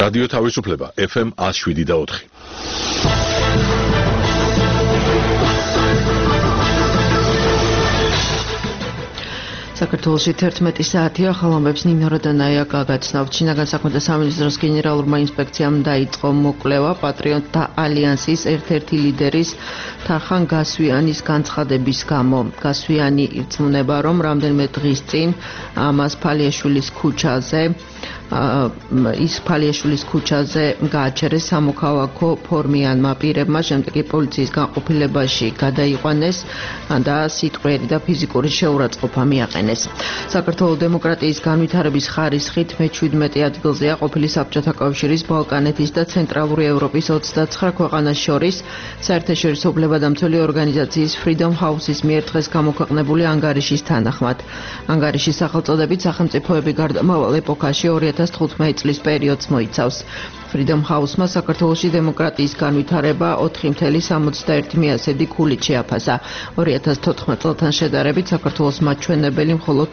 რადიო თავისუფლება FM 107.4. საქართველოში 11 საათია ხალხობებს ნინოროდანაია გაგაცნობთ. შინაგან საქმეთა სამინისტროს გენერალურმა ინსპექციამ დაიწყო მოკვლევა პატრიოტთა ალიანსის ერთ-ერთი ლიდერის თარხან გასვიანის განცხადების გამო. გასვიანი ირწმუნება, რომ რამდენიმე დღის წინ ამას ფალიაშვილის ქუჩაზე გააჩერეს სამოქალაქო ფორმიანმა პირებმა, შემდეგ კი პოლიციის განყოფილებაში გადაიყვანეს და სიტყვიერი და ფიზიკური შეურაცხყოფა მიაყენეს. საქართველოს დემოკრატიის განვითარების ხარისხით მე-17 ადგილზეა ყოფილი საბჭოთა კავშირის, ბალკანეთის და ცენტრალური ევროპის 29 ქვეყანას შორის საერთაშორისო უფლებადამცველი ორგანიზაციის Freedom House-ის მიერ დღეს გამოქვეყნებული ანგარიშის თანახმად. ანგარიშის სახელწოდებით სახელმწიფოები გარდამავალ ეპოქაში 2015 წლის პერიოდს მოიცავს. Freedom House-მა საქართველოში დემოკრატიის განვითარება 4,61 ქულით შეაფასა. 2014 წელთან შედარებით საქართველოს მაჩვენებელი მხოლოდ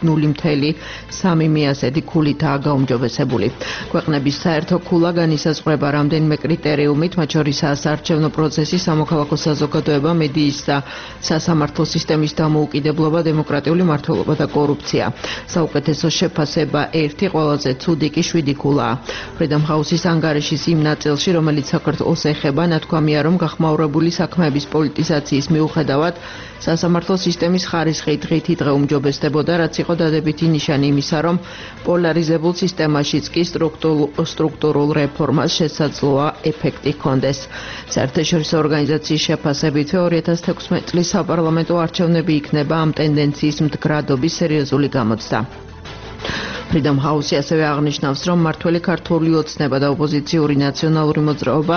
0,3 ქულითაა გაუმჯობესებული. ქვეყნების საერთო ქულა განისაზღვრება რამდენიმე კრიტერიუმით, მათ შორისაა საარჩევნო პროცესი, სამოქალაქო საზოგადოება, მედიის და სასამართლო სისტემის დამოუკიდებლობა, დემოკრატიული მმართველობა და კორუფცია. საუკეთესო შეფასება 1, ყველაზე ცუდი კი 7 ქულაა. Freedom House-ის ანგარიშის იმ ნაწილში, რომელიც საქართველოს ეხება, ნათქვამია, რომ გახმაურებული საქმეების პოლიტიზაციის მიუხედავად სასამართლო სისტემის ხარისხი დღითიდღე უმჯობესდებოდა, რაც იყო დადებითი ნიშანი იმისა, რომ პოლარიზებულ სისტემაშიც კი სტრუქტურულ რეფორმას შესაძლოა ეფექტი ჰქონდეს. საერთაშორისო ორგანიზაციის შეფასებითვე 2016 წლის საპარლამენტო არჩევნები იქნება ამ ტენდენციის მდგრადობის სერიოზული გამოცდა. Freedom House-ი ასევე აღნიშნავს, რომ მმართველი ქართული ოცნება და ოპოზიციური ნაციონალური მოძრაობა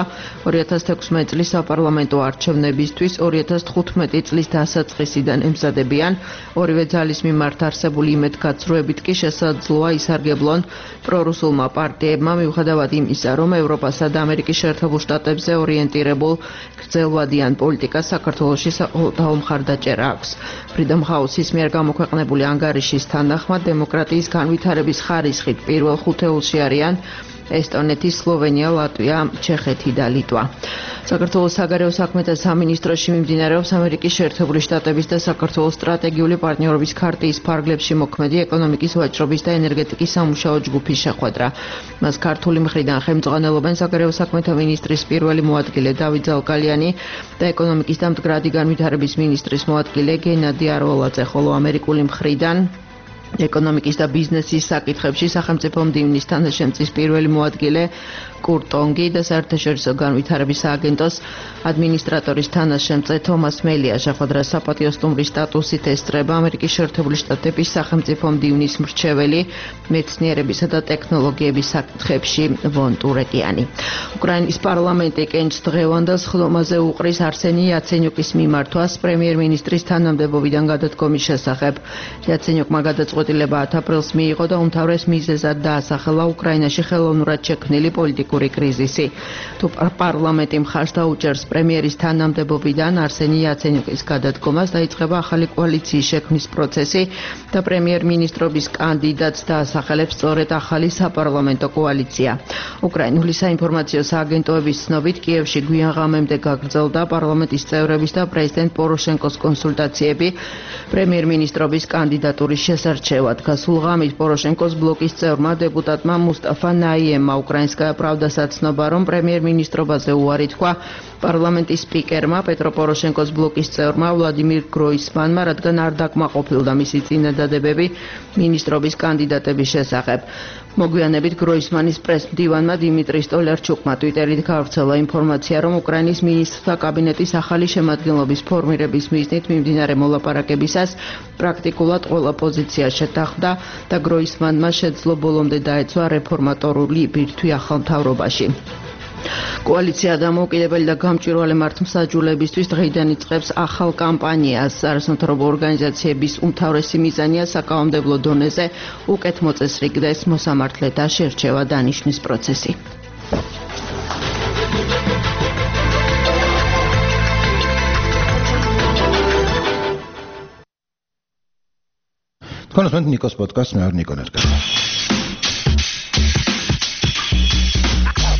2016 წლის საპარლამენტო არჩევნებისთვის 2015 წლის დასაწყისიდან ემზადებიან. ორივე ძალის მიმართ არსებული იმედგაცრუებით კი შესაძლოა ისარგებლონ პრორუსულმა პარტიებმა, მიუხედავად იმისა, რომ ევროპასა და ამერიკის შეერთებულ შტატებზე ორიენტირებულ გრძელვადიან პოლიტიკას საქართველოში საყოველთაო მხარდაჭერა აქვს. Freedom House-ის მიერ გამოქვეყნებული ანგარიშის თანახმად დემოკრატიის განვითარების ხარისხით პირველ ხუთეულში არიან ესტონეთი, სლოვენია, ლატვია, ჩეხეთი და ლიტვა. საქართველოს საგარეო საქმეთა სამინისტროში მიმდინარეობს ამერიკის შეერთებული შტატების და საქართველოს სტრატეგიული პარტნიორობის ქარტიის ფარგლებში მოქმედი ეკონომიკის, ვაჭრობის და ენერგეტიკის სამუშაო ჯგუფის შეხვედრა. მას ქართული მხრიდან ხელმძღვანელობენ საგარეო საქმეთა მინისტრის პირველი მოადგილე დავით ზალკალიანი და ეკონომიკის და მდგრადი განვითარების მინისტრის მოადგილე გენადი არველაძე, ხოლო ამერიკული მხრიდან ეკონომიკის და ბიზნესის საკითხებში სახელმწიფო მდივნის თანაშემწის პირველი მოადგილე კურტონგი და საერთაშორისო განვითარების სააგენტოს ადმინისტრატორის თანაშემწე თომას მელია. შეხვედრას საპატიო სტუმრის სტატუსით ესწრება ამერიკის შეერთებული შტატების სახელმწიფო მდივნის მრჩეველი მეცნიერებისა და ტექნოლოგიების საკითხებში ვონ ტურეკიანი. უკრაინის პარლამენტი კენჭს დღევანდელ სხდომაზე უყრის არსენი იაცენიუკის მიმართვას პრემიერ-მინისტრის თანამდებობიდან გადადგომის შესახებ. იაცენიუკმა გადაწყვეტილება 10 აპრილს მიიღო და უმთავრეს მიზეზად დაასახელა უკრაინაში ხელოვნურად შექმნილი პოლიტიკური კრიზისი. თუ პარლამენტი მხარს დაუჭერს პრემიერის თანამდებობიდან არსენი იაცენიუკის გადადგომას, დაიწყება ახალი კოალიციის შექმნის პროცესი და პრემიერ-მინისტრობის კანდიდატს დაასახელებს სწორედ ახალი საპარლამენტო კოალიცია. უკრაინული საინფორმაციო სააგენტოების ცნობით, კიევში გვიან ღამემდე გაგრძელდა პარლამენტის წევრების და პრეზიდენტ პოროშენკოს კონსულტაციები პრემიერ-მინისტრობის კანდიდატურის შესარჩევად. გასულ ღამით პოროშენკოს ბლოკის წევრმა დეპუტატმა მუსტაფა ნაიემმა უკრაინსკაია პრავდას აცნობა, რომ პრემიერ-მინისტრობაზე უარი თქვა პარლამენტის სპიკერმა პეტრო პოროშენკოს ბლოკის წევრმა ვლადიმირ გროისმანმა, რადგან არ დაკმაყოფილდა მისი წინადადებები მინისტრობის კანდიდატების შესახებ. მოგვიანებით გროისმანის პრეს-მდივანმა დიმიტრი სტოლარჩუკმა ტვიტერით გავრცელა ინფორმაცია, რომ უკრაინის მინისტრთა კაბინეტის ახალი შემადგენლობის ფორმირების მიზნით მიმდინარე მოლაპარაკებისას პრაქტიკულად ყველა პოზიცია შეთანხმდა და გროისმანმა შეძლო ბოლომდე დაეცვა რეფორმატორული ბირთვი ახალ მთავრობაში. კოალიცია დამოუკიდებელი და გამჭვირვალე მართლმსაჯულებისთვის დღეიდან იწყებს ახალ კამპანიას. არასამთავრობო ორგანიზაციების უმთავრესი მიზანია საკანონმდებლო დონეზე უკეთ მოწესრიგდეს მოსამართლეთა შერჩევა დანიშვნის პროცესი. Konusment Nikos podcast, mä oon Niko Närkä.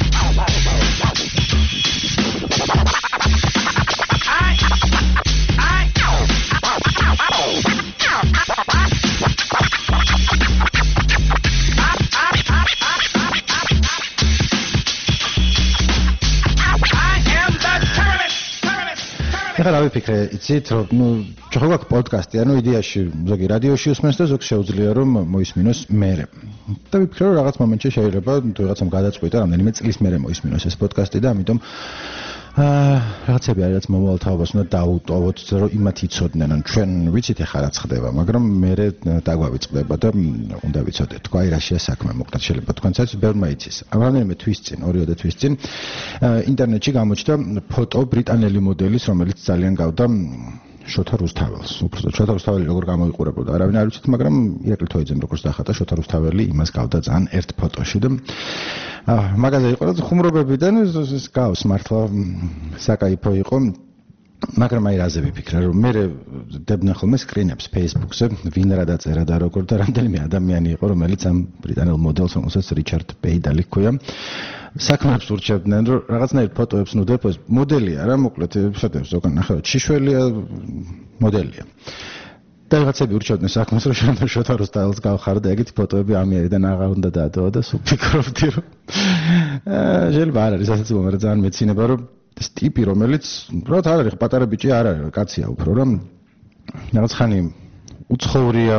ეხლა რა ვიფიქრე, იცით, რომ ხო გვაქვს პოდკასტი, ანუ იდეაში ზოგი რადიოში უსმენს და ზოგი შეუძლია რომ მოისმინოს მერე. და ვიფიქრე რომ რაღაც მომენტში შეიძლება თუ რაღაცამ გადაწყვიტა რამდენიმე წლის მერე მოისმინოს ეს პოდკასტი და ამიტომ რაღაცები არის რაც მომავალ თაობას უნდა დაუტოვოთ, რომ იმათ იცოდნენ, ან ჩვენ ვიცით ეხლა რაც ხდება, მაგრამ მერე დაგვავიწყდება და უნდა ვიცოდეთ, თქვა აი რა შეასაქმე, მოკლედ შეიძლება თქვენცაც ბევრმა იცის. რამდენიმე თვის წინ, 2 თვის წინ ინტერნეტში გამოჩნდა ფოტო ბრიტანელი მოდელის, რომელიც ძალიან გავდა შოთა რუსთაველს. უბრალოდ შოთა რუსთაველი როგორ გამოიყურებოდა, არავინ არ ვიცით, მაგრამ ირაკლი თოიძემ როგორც დახატა შოთა რუსთაველი იმას გავდა ძალიან ერთ ფოტოში და მაგაზე იყო რა ხუმრობებიდან ეს გავს მართლა საკაიფო იყო. მაგრამ აი რაზე ვიფიქრე, რომ მე დებდნენ ხოლმე სკრინებს Facebook-ზე, ვინ რა დაწერა და როგორ და რამდენიმე ადამიანი იყო, რომელიც ამ ბრიტანელ მოდელს, რომელსაც რიჩარდ პეიდალი ჰქვია, საქმეებს ურჩევდნენ, რომ რაღაცნაირ ფოტოებს ნუდებ, ეს მოდელია რა, მოკლედ, შედევს ზოგან ნახევარ შიშველია, მოდელია. და რაღაცები ურჩევდნენ საქმეს, რომ შოთა რუსთაველს გავხარ და ეგეთი ფოტოები ამიერიდან აღარ უნდა დაადო და სულ ფიქრობდი, რომ შეიძლება არ არის ასეთი მომენტი, ძალიან მეცინება, რომ ეს ტიპი, რომელიც უბრალოდ არ არის, პატარა ბიჭი არ არის, კაცია უფრო, რომ რაღაც ხანი უცხოურია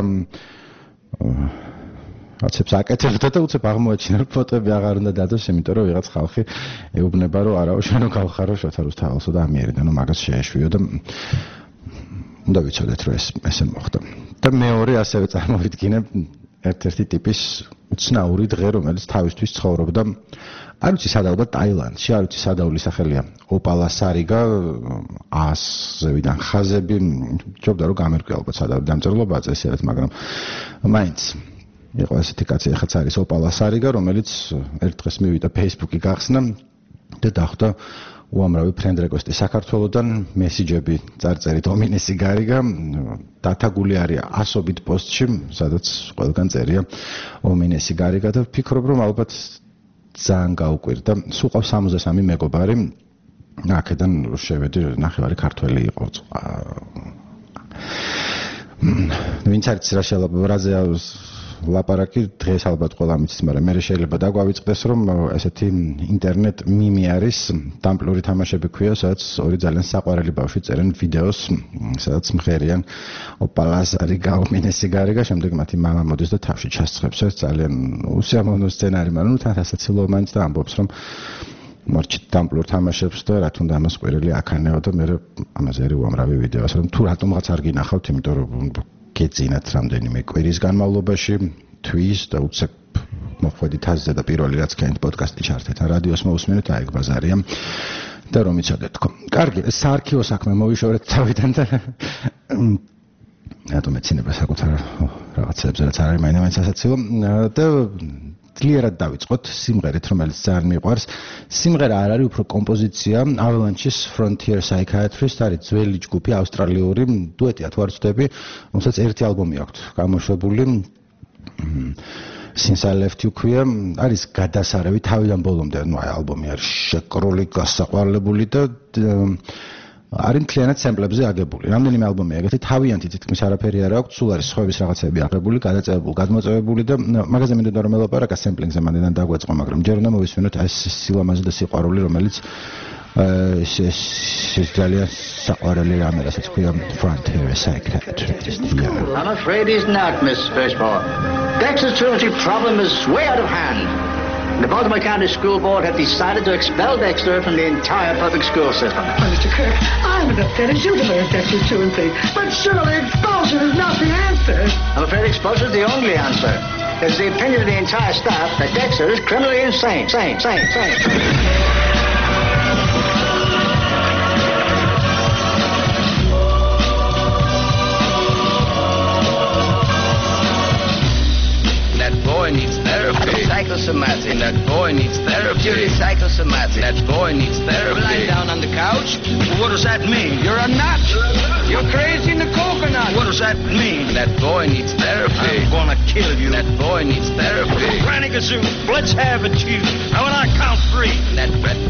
აცებს აკეთებდა და უცებ აღმოაჩინა რომ ფოტოები აღარ უნდა დადოს, იმიტომ რომ ვიღაც ხალხი ეუბნება რომ არაო შენო გავხარო შოთა რუსთაველსო და ამიერიდან მაგას შეეშვიო და უნდა ვიცოდეთ რომ ესე მოხდა. და მეორე ასევე წარმოვიდგინე ერთ-ერთი ტიპის უცნაური დღე, რომელიც თავისთვის ცხოვრობდა არ ვიცი სადავდა ტაილანდში, არ ვიცი სადავლის სახელია ოპალა სარიგა, ასევიდან ხაზები, ჯობდა რომ გამერკვია ალბათ სადავი დამწერლობაა წესიათ, მაგრამ მაინც იყო ასეთი კაცი, ახაც არის ოპალა სარიგა, რომელიც ერთ დღეს მივიდა Facebook-ი გახსნა და დახვდა უამრავი ფრენდ რეკვესტი საქართველოდან, მესიჯები წარწერით ომინესი გარიგა, დათაგული არის ასობით პოსტში, სადაც ყველგან წერია ომინესი გარიგა და ვფიქრობ რომ ალბათ ძალიან გაუკვირდა. სულ ყავს 63 მეგობარი. აქედან შევედი ნახევარი ქართველი იყო. ვინც არის რა რაზე ლაპარაკი დღეს ალბათ ყველა მიცის, მაგრამ მე შეიძლება დაგვავიწყდეს რომ ესეთი ინტერნეტ მიმი არის, დამპლური თამაშები ქვია, სადაც ორი ძალიან საყვარელი ბავშვი წერენ ვიდეოს, სადაც მღერიან ოპალას არის გაუმინესი გარიგა, შემდეგ მათი მამა მოდის და თავში ჩასწრებს. ეს ძალიან უსიამოვნო სცენარი, მაგრამ თან ასაცილო მაინც და ამბობს რომ მარჩით დამპლურ თამაშებს და რა თუნდა ამას ყვირელი აქანეო და მე ამაზე არის უამრავი ვიდეო, ասեմ თუ რატომღაც არ გინახავთ, იმიტომ რომ გეძინათ რამდენიმე კვირის განმავლობაში თვის და უცებ მოხვედით აზზე და პირველი რაც ქენით პოდკასტი ჩართეთ, რადიოს მოусმინეთ, აი ეგ ბაზარია და რომ იცოდეთ თქო. კარგი, საარქივო საქმე მოვიშორეთ თავიდან და რატომ ეცინება საკუთარ რაღაცებზე რაც არ არის მაინც ასაცილო და ძლიერად დავიწყოთ სიმღერით, რომელიც ძალიან მიყვარს. სიმღერა არ არის უფრო კომპოზიცია, Avalanche's Frontier Psychiatrist არის ძველი ჯგუფი, ავსტრალიური, დუეტია თუ არ ვცდები, რომელსაც ერთი ალბომი აქვს გამოშვებული. Since I Left You ქვია, არის გადასარევი თავიდან ბოლომდე, ნუ აი ალბომი არის შეკრული, გასაყვარლებული და არის მთლიანად სემპლებზე აგებული. რამდენიმე ალბომი ეგეთი თავიანთი თითქმის არაფერი არ აქვს, სულ არის სხვების რაღაცები აღებული, გადაწევებული, გადმოწევებული და მაგაზე მინდოდა რომ ელაპარაკა სემპლინგზე მანდიდან დაგვეწყო, მაგრამ ჯერ უნდა მოვისმინოთ ეს სილამაზე და სიყვარული, რომელიც ეს ძალიან საყვარელი რამე, რასაც ქვია Frontier Psychiatrist. I'm afraid he's not, Miss Fishbaugh. Dexter's truancy problem is way out of hand. The Baltimore County School Board have decided to expel Dexter from the entire public school system. Mr. Kirk, I would have said as you developed Dexter's truancy, but surely expulsion is not the answer. I'm afraid expulsion is the only answer. It's the opinion of the entire staff that Dexter is criminally insane. That boy needs therapy. Psychosomatic. That boy needs therapy. Purely psychosomatic. That boy needs therapy. Lying down on the couch? Well, what does that mean? You're a nut. You're crazy in the coconut. What does that mean? That boy needs therapy. I'm gonna kill you. That boy needs therapy. Granny Gazoo, let's have it, Chief. And when I count 3. That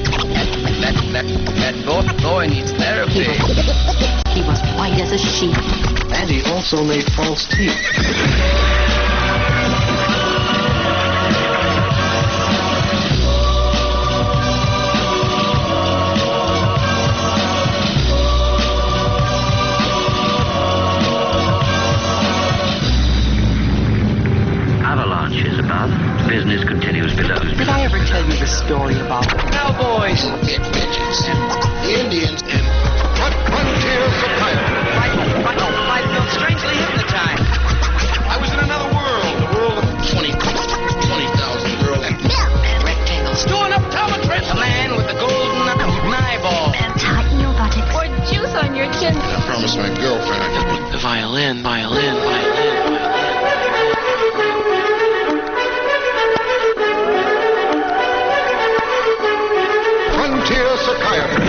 boy needs therapy. He was white as a sheet. And he also made false teeth. story about Cowboys. Midgets. The Indians. And Frontier Psychiatry. I felt strangely hypnotized. I was in another world. The world of 20,000 girls. rectangles. Doing optometrist. A man with a golden eyeball. Tighten your buttocks. Or juice on your chin. I promised my girlfriend I could put The violin. Frontier Psychiatry.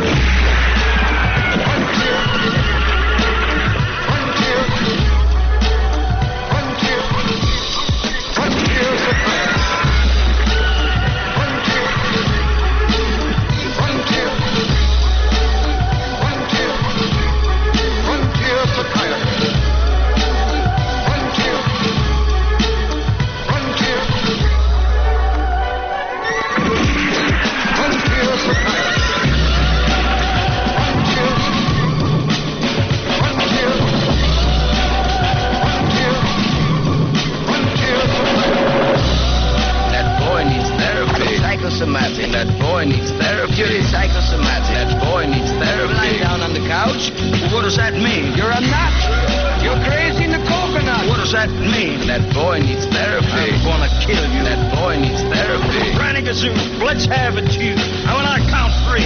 Psychosomatic. That boy needs therapy. Purely psychosomatic. That boy needs therapy. Lying down on the couch. What does that mean? You're a nut. You're crazy in the coconut. What does that mean? That boy needs therapy. I'm gonna kill you. That boy needs therapy. Brannigazoon, let's have it, you. When I count three.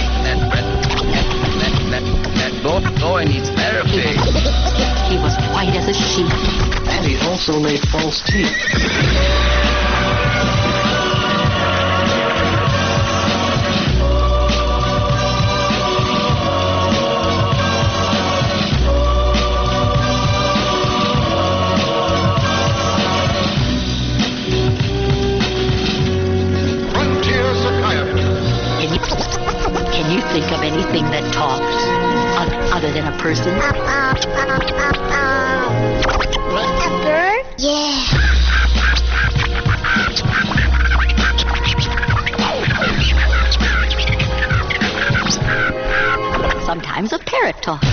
That boy needs therapy. He was white as a sheet. And he also made false teeth. Can you think of anything that talks other than a person? A bird? Yeah. Sometimes a parrot talks.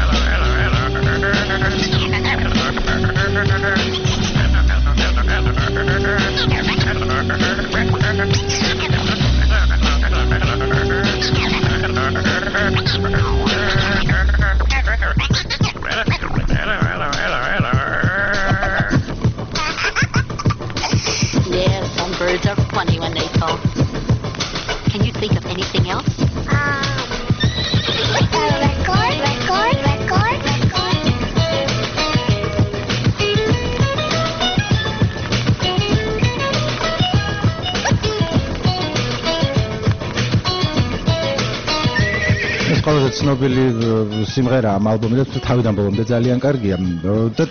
Yeah, some birds are funny when they talk. Can you think of anything else? ეს ყველაზე ცნობილი სიმღერაა ამ ალბომი და თავიდან ბოლომდე ძალიან კარგია და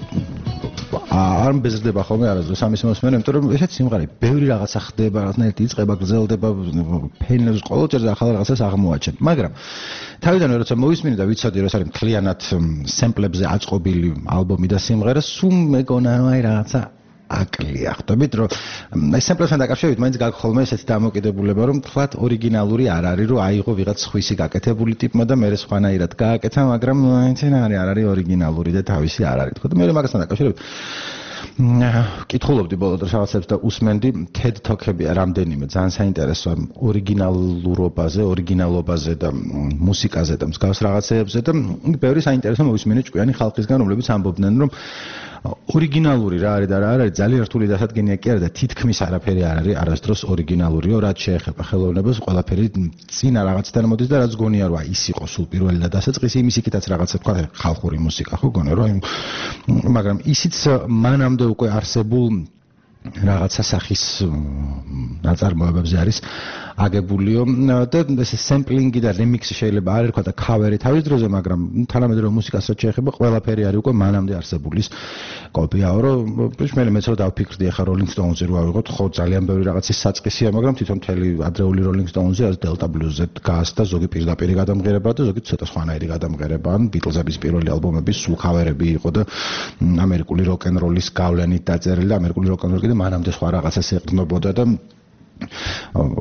არ მბეზრდება ხოლმე არასდროს ამის მოსმენა, იმიტომ რომ ესეც სიმღერა ბევრი რაღაცა ხდება, რაღაცნაირად იწყება, გრძელდება, ფენს ყოველჯერ ახალ რაღაცას აღმოაჩენ. მაგრამ თავიდანვე როცა მოვისმინე და ვიცოდი რომ ეს არის მთლიანად სემპლებზე აწყობილი ალბომი და სიმღერა, სულ მეგონა რომ აი რაღაცა აკლია. ხვდებით რომ აი სემპლებთან დაკავშირებით მაინც გაქვს ხოლმე ესეთი დამოკიდებულება რომ თქვათ ორიგინალური არ არის რომ აიღო ვიღაც სხვისი გაკეთებული ტიპმა და მე სხვანაირად გააკეთა, მაგრამ მაინც არ არის ორიგინალური და თავისი არ არის. თქო და მე მაგასთან დაკავშირებით კითხულობდი ბოლო დროს რაღაცებს და უსმენდი TED Talk-ებია რამდენიმე ძალიან საინტერესო ორიგინალურობაზე, ორიგინალობაზე და მუსიკაზე და მსგავს რაღაცეებზე და ბევრი საინტერესო მოვისმინე ჭკვიანი ხალხისგან, რომლებიც ამბობდნენ რომ ორიგინალური რა არის და რა არის ძალიან რთული დასადგენია კი არა და თითქმის არაფერი არ არის არასდროს ორიგინალურიო, რაც შეეხება ხელოვნებას, ყველაფერი წინა რაღაციდან მოდის და რაც გონია რომ ის იყო სულ პირველი და დასაწყისი, იმის იქითაც რაღაცა თქვა ხალხური მუსიკა ხო გონია რომ მაგრამ ისიც მანამდე უკვე არსებულ რაღაცა სახის ნაწარმოებებზე არის აგებულიო და ეს სემპლინგი და რემიქსი შეიძლება არ ერქვა და ქავერი თავის დროზე, მაგრამ თანამედროვე მუსიკასაც შეეხება ყველაფერი არის უკვე მანამდე არსებულის კოპიაო, რომ მე მეცო დავფიქრდი ახლა Rolling Stones-ზე რო ავიღოთ, ხო ძალიან ბევრი რაღაცის საწყისია, მაგრამ თვითონ მთელი ადრეული Rolling Stones-ზე არის Delta Blues-ზე დგას და ზოგი პირდაპირი გადამღერება და ზოგი ცოტა სხვანაირი გადამღერება, ან Beatles-ების პირველი ალბომების სულ ქავერები იყო და ამერიკული როკ-ენ-როლის გავლენით დაწერილი და ამერიკული როკ-ენ-როლი და მანამდე სხვა რაღაცას ეყრდნობოდა და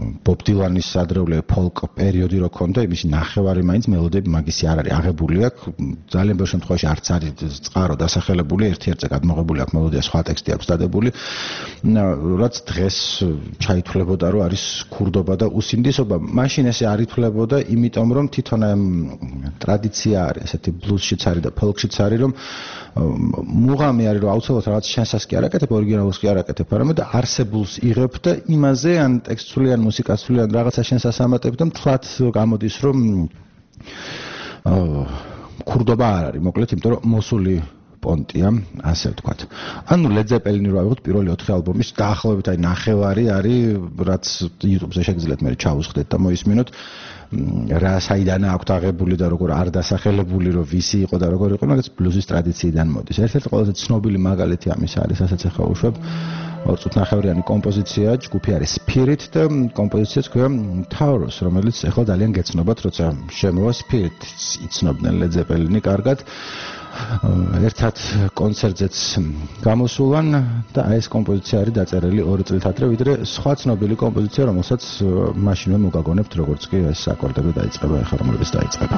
ბობ დილანის ადრეული ფოლკ პერიოდი რო ქონდა, იმის ნახევარი მაინც მელოდიები მაგისი არ არის აღებული აქვს. ძალიან ბევრ შემთხვევაში არც არის წყარო დასახელებული, ერთ-ერთზე გადმოღებული აქვს მელოდია, სხვა ტექსტი აქვს დადებული. რაც დღეს ჩაითვლებოდა, რომ არის ქურდობა და უსინდისობა, მაშინ ესე არ ითვლებოდა, იმიტომ რომ თვითონ ტრადიცია არის, ესეთი ბლუზშიც არის და ფოლკშიც არის, რომ მუღამი არის, რომ აუცილებლად რაღაც შანსას კი არ აკეთებ, ორიგინალურს კი არ აკეთებ, არამედ არსებულს იღებ და იმაზე ან ტექსტსული ან მუსიკასული ან რაღაცა შანსას ამატებ და მთლად გამოდის, რომ ქურდობა არ არის, მოკლედ, იმიტომ რომ მოსული პონტია, ასე ვთქვათ. ანუ Led Zeppelin-ი რო ავიღოთ პირველი 4 ალბომის დაახლოებით აი ნახევარი არის, რაც YouTube-ზე შეგიძლიათ მე ჩაუსხდეთ და მოისმინოთ. რა საიდანაა აქვთ აღებული და როგორ არ დასახელებული, რომ ვისი იყო და როგორ იყო, მაგაც ბლუზის ტრადიციიდან მოდის. ერთ-ერთი ყველაზე ცნობილი მაგალითი ამის არის, რასაც ახლა უშვებ, 2 წუთნახევრიანი კომპოზიცია, ჯგუფი არის Spirit და კომპოზიციაც ქვია Taurus, რომელიც ახლა ძალიან გეცნობათ, როცა შემოვა Spirit, იცნობდნენ Led Zeppelin-ი კარგად. ერთად კონცერტზეც გამოსულან და ეს კომპოზიცია არის დაწერილი 2 წლით ადრე, ვიდრე სხვა ცნობილი კომპოზიცია, რომელსაც მაშინვე მოგაგონებთ, როგორც კი ეს აკორდები დაიწყება, ახლა რომლებიც დაიწყება.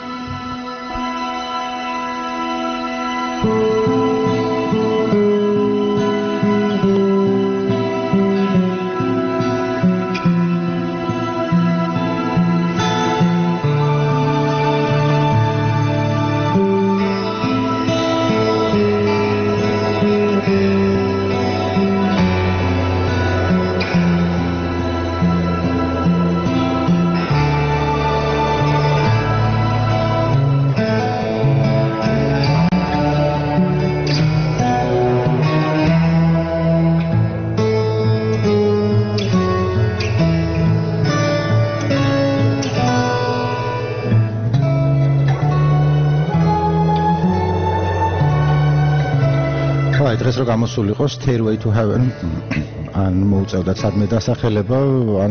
დღეს რო გამოსულიყო Stairway to Heaven, ან მოუწევდათ სადმე დასახელება, ან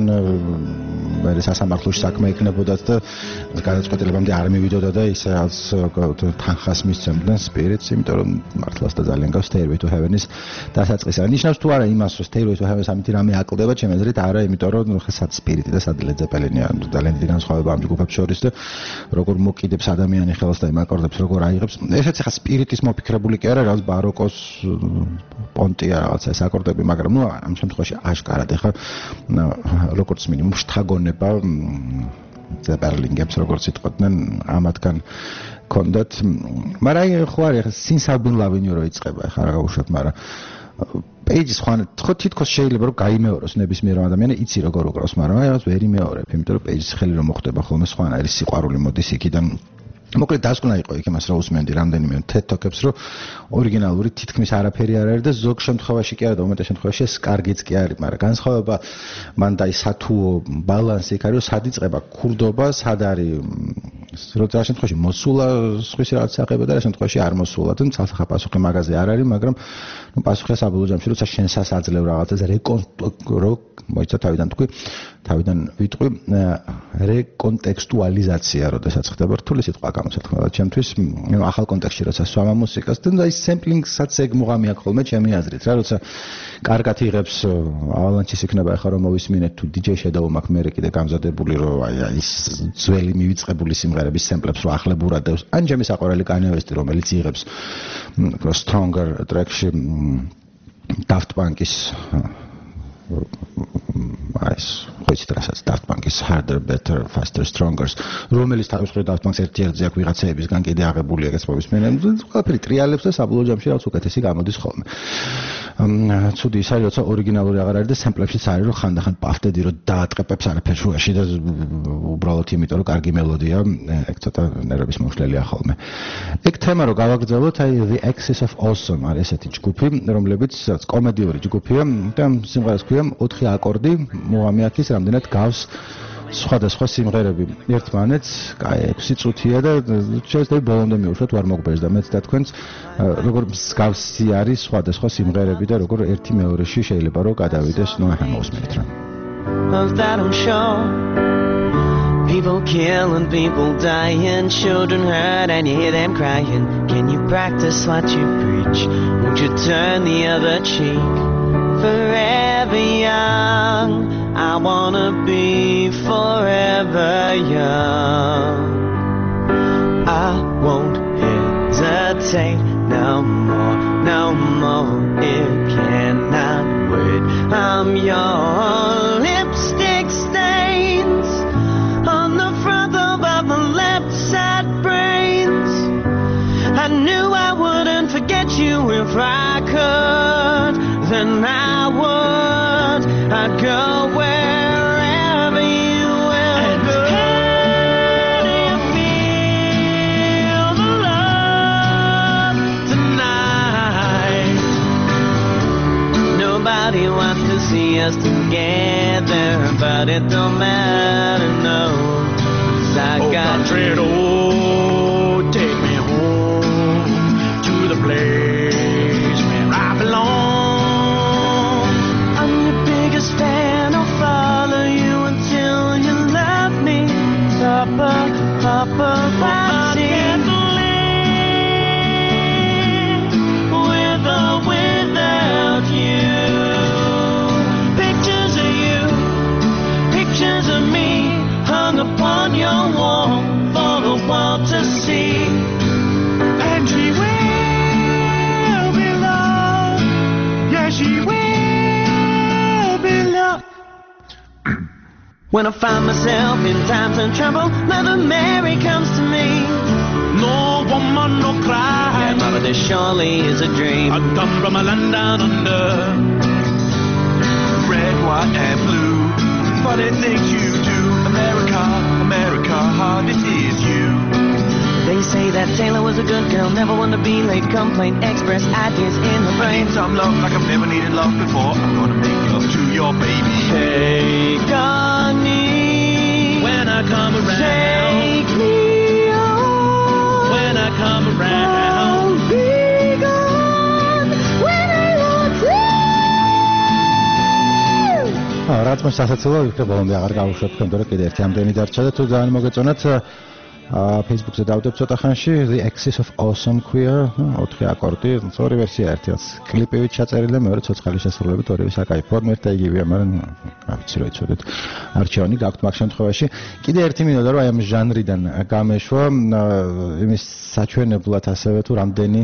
მე სასამართლოში საქმე იქნებოდათ და გადაწყვეტილებამდე არ მივიდოდა და ისე თანხას მისცემდნენ Spirits, იმიტომ რომ მართლაც და ძალიან გავს Stairway to Heaven-ის დასაწყისი. ნიშნავს თუ არა იმას, რომ Stairway to Heaven-ს ამითი რამე აკლდება, ჩემი აზრით არა, იმიტომ რომ სად Spirit და სად Led Zeppelin-ი არის ძალიან დიდი განსხვავება ამ ჯგუფებს შორის და როგორ მოკიდებს ადამიანი ხელს და იმ აკორდებს როგორ აიღებს. ესეც ახლა Spirit-ის მოფიქრებული კი არა, რაღაც ბაროკოს პონტია რაღაცა ეს აკორდები, მაგრამ ნუ ამ შემთხვევაში აშკარად ახლა როგორც მინიმუმ შთაგონება Zeppelin-ებს როგორც იტყვდნენ ამათგან კონდათ, მაგრამ ხო არის ახლა Since I've Been Loving You რო იწყება, ახლა რა გავუშვათ, მაგრამ Pages ხო თითქოს შეიძლება რომ გაიმეოროს ნებისმიერ ადამიანს, იცი როგორ უკრავს, მაგრამ აი რაღაც ვერ იმეორებ, იმიტომ რომ Pages ხელი რომ მოხდება ხოლმე სხვანაირი სიყვარული მოდის იქიდან. მოკლედ დასკვნა იყო იქ იმას რა უსმენდი რამდენიმე TED Talk-ებს, რომ ორიგინალური თითქმის არაფერი არ არის და ზოგ შემთხვევაში კი არა და უმეტეს შემთხვევაში ეს კარგიც კი არის, მაგრამ განსხვავება მან და ის სათუო ბალანსი იქ არის, რომ სად იწყება ქურდობა, სად არის როცა შემთხვევაში მოსულა სხვისი რაღაც საყება და რა შემთხვევაში არ მოსულა და ცალსახა პასუხი მაგაზე არ არის, მაგრამ ნუ პასუხია საბოლოო ჯამში, როცა შენსას აძლევ რაღაცას მოიცა თავიდან ვიტყვი რეკონტექსტუალიზაცია, როდესაც ხდება რთული სიტყვა გამოსათქმელად ჩემთვის, ახალ კონტექსტში როცა სვამა მუსიკას და ის სემპლინგსაც ეგ მუღამი აქვს ხოლმე ჩემი აზრით, რა როცა კარგად იღებს ავალანჩის იქნება ახლა რომ მოვისმინეთ თუ DJ Shadow მაქვს მე კიდე გამზადებული რომ აი ის ძველი მივიწყებული სიმღერების სემპლებს რო ახლებურად დევს, ან ჩემი საყვარელი Kanye West რომელიც იღებს Stronger track-ში Daft Punk-ის ხოიცით რასაც Daft Punk-ის Harder, Better, Faster, Stronger, რომელიც თავისუფლად Daft Punk-ს ერთ-ერთზე აქვს ვიღაცეებისგან კიდე აღებული ეგეც მოვისმენთ, ყველაფერი ტრიალებს და საბოლოო ჯამში რაღაც უკეთესი გამოდის ხოლმე. ცუდი ის არის, როცა ორიგინალური აღარ არის და სემპლებშიც არის, რომ ხანდახან პავტედი რომ დაატყეპებს არაფერ შუაში და უბრალოდ იმიტომ რომ კარგი მელოდია, ეგ ცოტა ნერვების მომშლელია ხოლმე. ეგ თემა რომ გავაგრძელოთ, აი The Axis of Awesome არის ესეთი ჯგუფი, რომლებიც კომედიური ჯგუფია და სიმღერას ქვია 4 აკორდი, მუღამი აქვს რამდენად გავს სხვადასხვა სიმღერები ერთმანეთს, კაი 6 წუთია და შეიძლება ბოლომდე მივუშვათ, ვარ მოგბეჟდა მეც და თქვენს როგორ მსგავსი არის სხვადასხვა სიმღერები და როგორ ერთი მეორეში შეიძლება რომ გადავიდეს, ნუ ახლა მოვსმენთ რა. People kill and people die and children hurt and you hear them crying. Can you practice what you preach? Won't you turn the other cheek? Forever young, I wanna be forever young. I won't hesitate no more, no more. It cannot wait. I'm your lipstick stains on the front of my left side brains. I knew I wouldn't forget you if I could. Then I would. I'd go wherever you will go. Can you feel the love tonight? Nobody wants to see us together, but it don't matter, no. 'Cause I got you. Take me home to the place where I belong. I'm your biggest fan, I'll follow you until you love me. Paparazzi. With or without you. Pictures of you, pictures of me, hung upon your wall for the world to see. And she will be loved. Yeah, she will be loved. When I find myself in times of trouble, Mother Mary comes to me. No woman, no cry. Yeah, Mama, this surely is a dream. I come from a land down under. Red, white, and blue. Funny things you do. America, America, this is you. They say that Taylor was a good girl, never one to be late, complain, express ideas in the brain. Need some love like I've never needed love before. I'm gonna make love to your baby. Take on me When I come around. take me on When I come around. I'll be gone when I want to. რაც მას სასაცილო იქნება ბოლომდე აღარ გავუშვებ თქვენ რომ კიდე ერთი ამდენი დარჩა და თუ ძალიან მოგეწონათ Facebook-ზე დავდებ ცოტა ხანში The Axis of Awesome Queer 4 აკორდი, ორი ვერსია, ერთი რაც კლიპივით ჩაწერილი და მეორე ცოცხალი შესრულებით, ორივე საკაიფოდ, მე და იგივეა, მაგრამ რა ვიცი რა იცოდეთ. არჩევანი გაქვთ მაგ შემთხვევაში. კიდე ერთი მინდოდა რომ აი ამ ჟანრიდან გამეშვა, იმის საჩვენებლად ასევე თუ რამდენი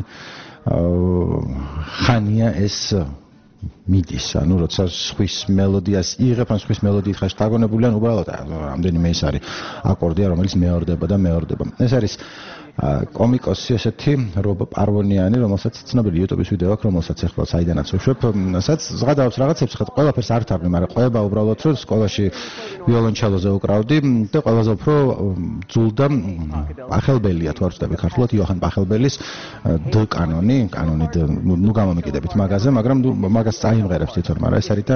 ხანია ეს მიდის, ანუ როცა სხვის მელოდიას იღებ, ან სხვის მელოდიით ხარ შთაგონებული, ან უბრალოდ რამდენიმე ეს არის აკორდია, რომელიც მეორდება და მეორდება. ეს არის კომიკოსი ესეთი რობ პარვონიანი, რომელსაც ცნობილი YouTube-ის ვიდეო აქვს, რომელსაც ახლა საიდანაც ვუშვებ, სადაც ზღადავს რაღაცებს, ხეთ ყველაფერს არ თარგმნი, მაგრამ ყვება უბრალოდ რომ სკოლაში ვიოლონჩელოზე უკრავდი და ყველაზე უფრო ძულდა პახელბელია, თუ არ ვცდები ქართულად, იოჰან პახელბელის D კანონი, ნუ გამომიკიდებით მაგაზე, მაგრამ მაგას წაიმღერებს თვითონ, მაგრამ ეს არის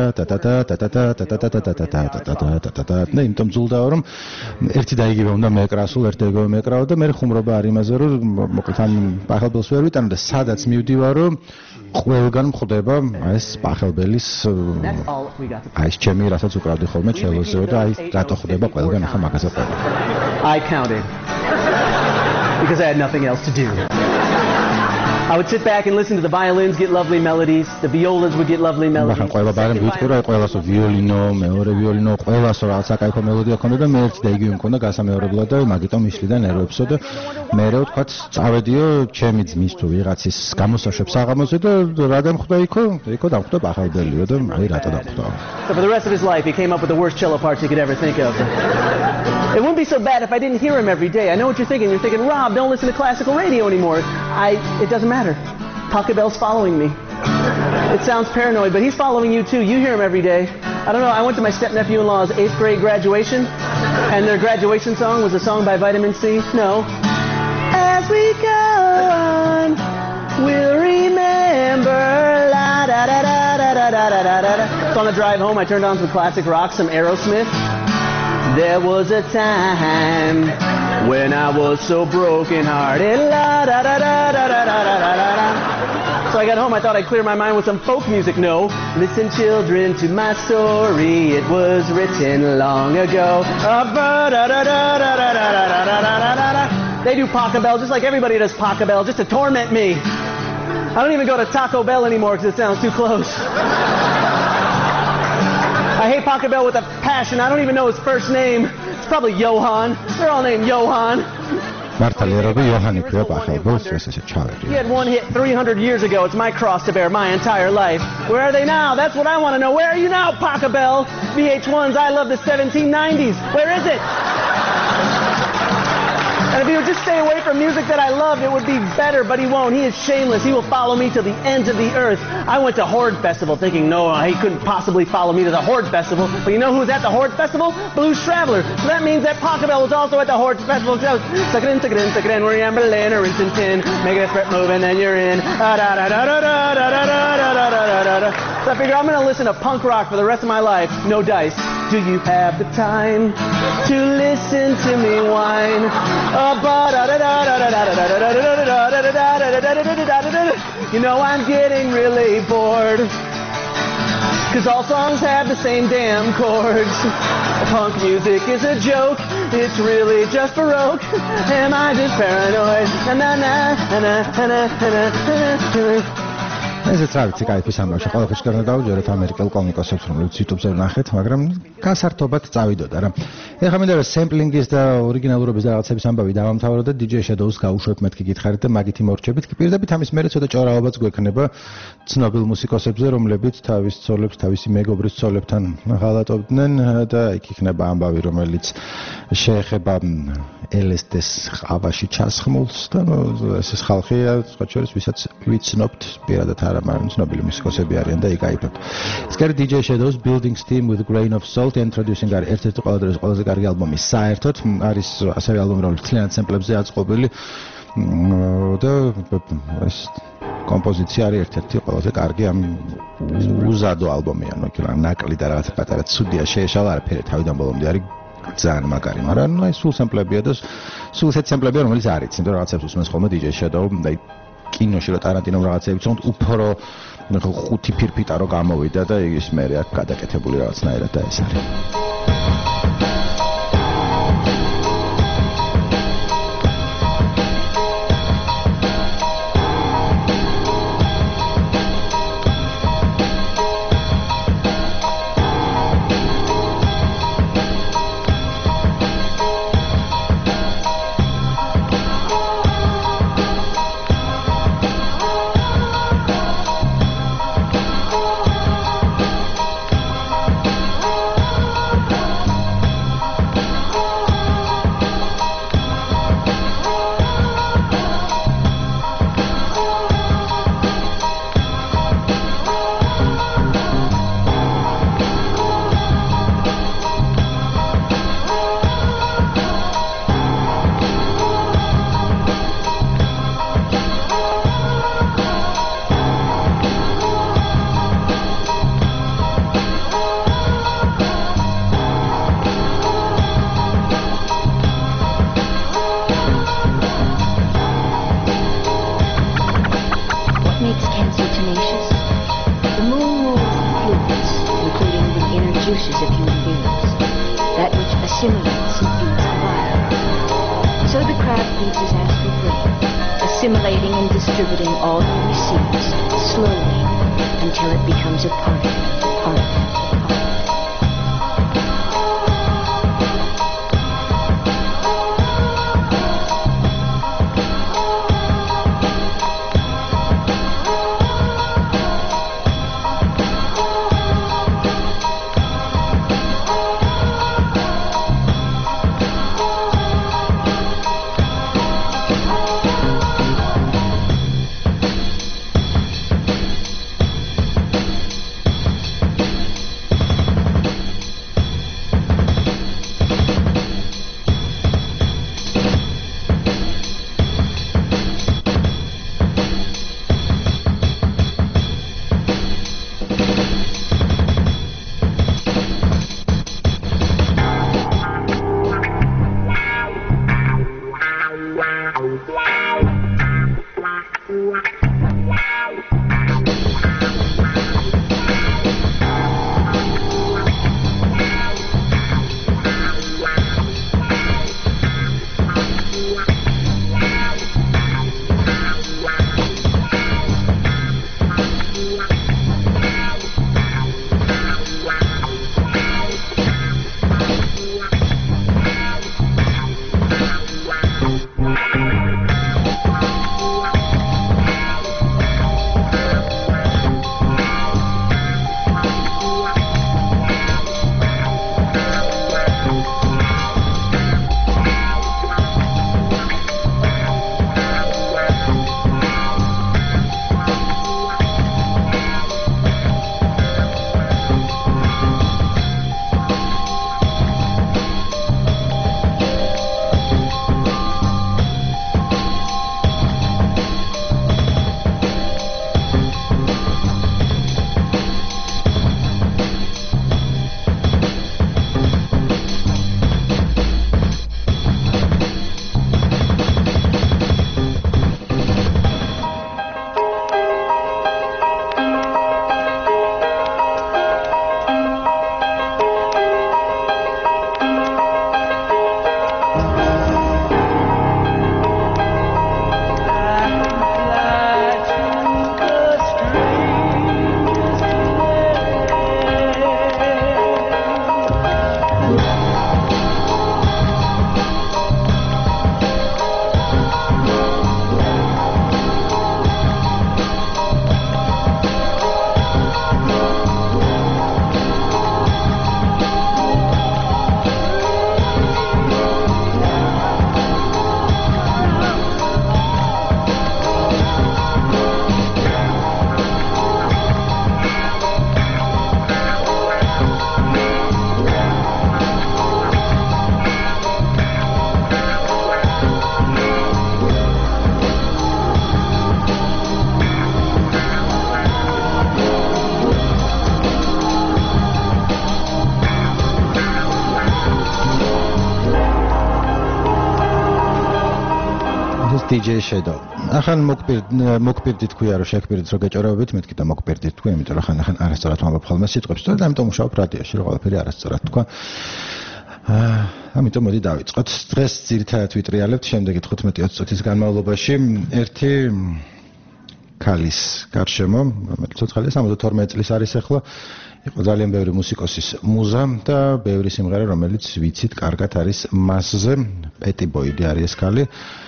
და და იმიტომ ძულდაო რომ ერთი და იგივე უნდა მეეკრა, სულ ერთი და იგივე მეეკრაო და მე ხუმრობა არის იმაზე რომ მოკლედ ამ პახელბელს ვერ ვიტანო და სადაც მივდივარ რომ ყველგან მხვდება ეს პახელბელის აი ეს ჩემი რასაც უკრავდი ხოლმე ჩელოზე და აი რატო ხდება ყველგან ახლა მაგაზე ყვება. I counted because I had nothing else to do. I would sit back and listen to the violins get lovely melodies, the violas would get lovely melodies. მაგრამ ყველა ბარემ ვიტყურა ყველას ვიოლინო, მეორე ვიოლინო, ყველას რაღაც საკაიფო მელოდია ქონდა და მე ერთ და იგივე მქონდა გასამეორებლად და მაგიტომ ისლიდა ნერვებსო და მე რა ვთქვათ, წავედიო ჩემი ძმის თუ ვიღაცის გამოსაშვებ საღამოზე და რა დამხვდა იქო დამხვდა პახელბელიო და აი რატო დამხვდა. So for the rest of his life he came up with the worst cello parts he could ever think of. It wouldn't be so bad if I didn't hear him every day. I know what you're thinking. You're thinking, Rob, don't listen to classical radio anymore. It doesn't matter. Taco Bell's following me. It sounds paranoid, but he's following you too. You hear him every day. I don't know, I went to my step-nephew-in-law's 8th grade graduation, and their graduation song was a song by Vitamin C. No. As we go on, we'll remember la da da da da da da da da da. So on the drive home, I turned on some classic rock, some Aerosmith. There was a time when I was so broken-hearted. La da da da da da da da da da. So I got home, I thought I'd clear my mind with some folk music. No, listen, children, to my story. It was written long ago. They do Paca Bell just like everybody does Paca Bell, just to torment me. I don't even go to Taco Bell anymore because it sounds too close. I hate Pachelbel with a passion. I don't even know his first name. It's probably Johann. They're all named Johann. He had one hit 300 years ago. It's my cross to bear my entire life. Where are they now? That's what I want to know. Where are you now, Pachelbel? VH1's I Love the 1790s. Where is it? And if he would just stay away from music that I loved, it would be better, but he won't. He is shameless. He will follow me to the ends of the earth. I went to Horde Festival thinking, no, he couldn't possibly follow me to the Horde Festival. But you know who was at the Horde Festival? Blues Traveler. So that means that Pachelbel was also at the Horde Festival. So, suck it in, we're in Berlin or Rinton Tin. Make a spread move and then you're in. So I figure I'm going to listen to punk rock for the rest of my life. No dice. Do you have the time to listen to me whine? You know I'm getting really bored, 'cause all songs have the same damn chords. Punk music is a joke, it's really just baroque. Am I just paranoid? ესეც რა ვიცი, кайფი სამბავში ყველაფერს කරნა დავჯერეთ ამერიკელ კომიკოსებს, რომლებიც YouTube-ზე ვნახეთ, მაგრამ გასართობად წავიდოდა რა. ეხლა მინდა რომ სემპლინგის და ორიგინალურობის რაღაცების ამბავი დავამთავრო და DJ Shadows გავუშვებ მეთქი გითხარით და მაგითი მორჩებით. პირდაპირ ამის მერე ცოტა ჭორაობაც გვექნება ცნობილ მუსიკოსებზე, რომლებიც თავის ცოლებს, თავისი მეგობრის ცოლებთან ღალატობდნენ და იქ იქნება ამბავი, რომელიც შეეხება LSD-ს ყავაში ჩასხმულს და ეს ხალხია, სხვა შორის, ვისაც ვიცნობთ პირადად არა, მაგრამ ცნობილი მუსიკოსები არიან და იკაიფებთ. ეს კარი DJ Shadows Building Steam with a Grain of Salt Introducing არის ერთ-ერთი ყოველდღიურ ყველაზე კარგი ალბომი საერთოდ, არის ასევე ალბომი, რომელიც მთლიანად სემპლებზე აწყობილი და ეს კომპოზიცია არის ერთ-ერთი ყველაზე კარგი ამ უზადო ალბომი, ანუ იქ ნაკლი და რაღაც პატარა ცუდია შეეშალა, არაფერი თავიდან ბოლომდე არის ძალიან მაგარი, მაგრამ აი სულ სემპლებია და სულ ესეთ სემპლებია, რომელიც არის, იმიტომ რომ რაღაცებს უსმენს ხოლმე DJ Shadow და კინოში რო ტარანტინომ რაღაცები ცოტა უფრო ხუთი ფირფიტა რო გამოვიდა და ის მე აქ გადაკეთებული რაღაცნაირად და ეს არის. Assimilating and distributing all he receives, slowly, until it becomes a part of him. DJ Shadow. ახან მოგპირდით თქვია რომ შეგპირდით რომ გეჭორებებით, მეთქი და მოგპირდით თქვა, იმიტომ რომ ახან არასწორად ვამბობ ხოლმე სიტყვებს და ამიტომ მუშაობ რადიოში, რომ ყველაფერი არასწორად თქვა. ამიტომ მოდი დავიწყოთ. დღეს ძირითადად ვიტრიალებთ შემდეგი 15-20 წუთის განმავლობაში ერთი ქალის გარშემო, რომელიც ცოცხალია 72 წლის არის ახლა. იყო ძალიან ბევრი მუსიკოსის მუზა და ბევრი სიმღერა, რომელიც ვიცით, კარგად არის მასზე. პეტი ბოიდი არის ეს ქალი.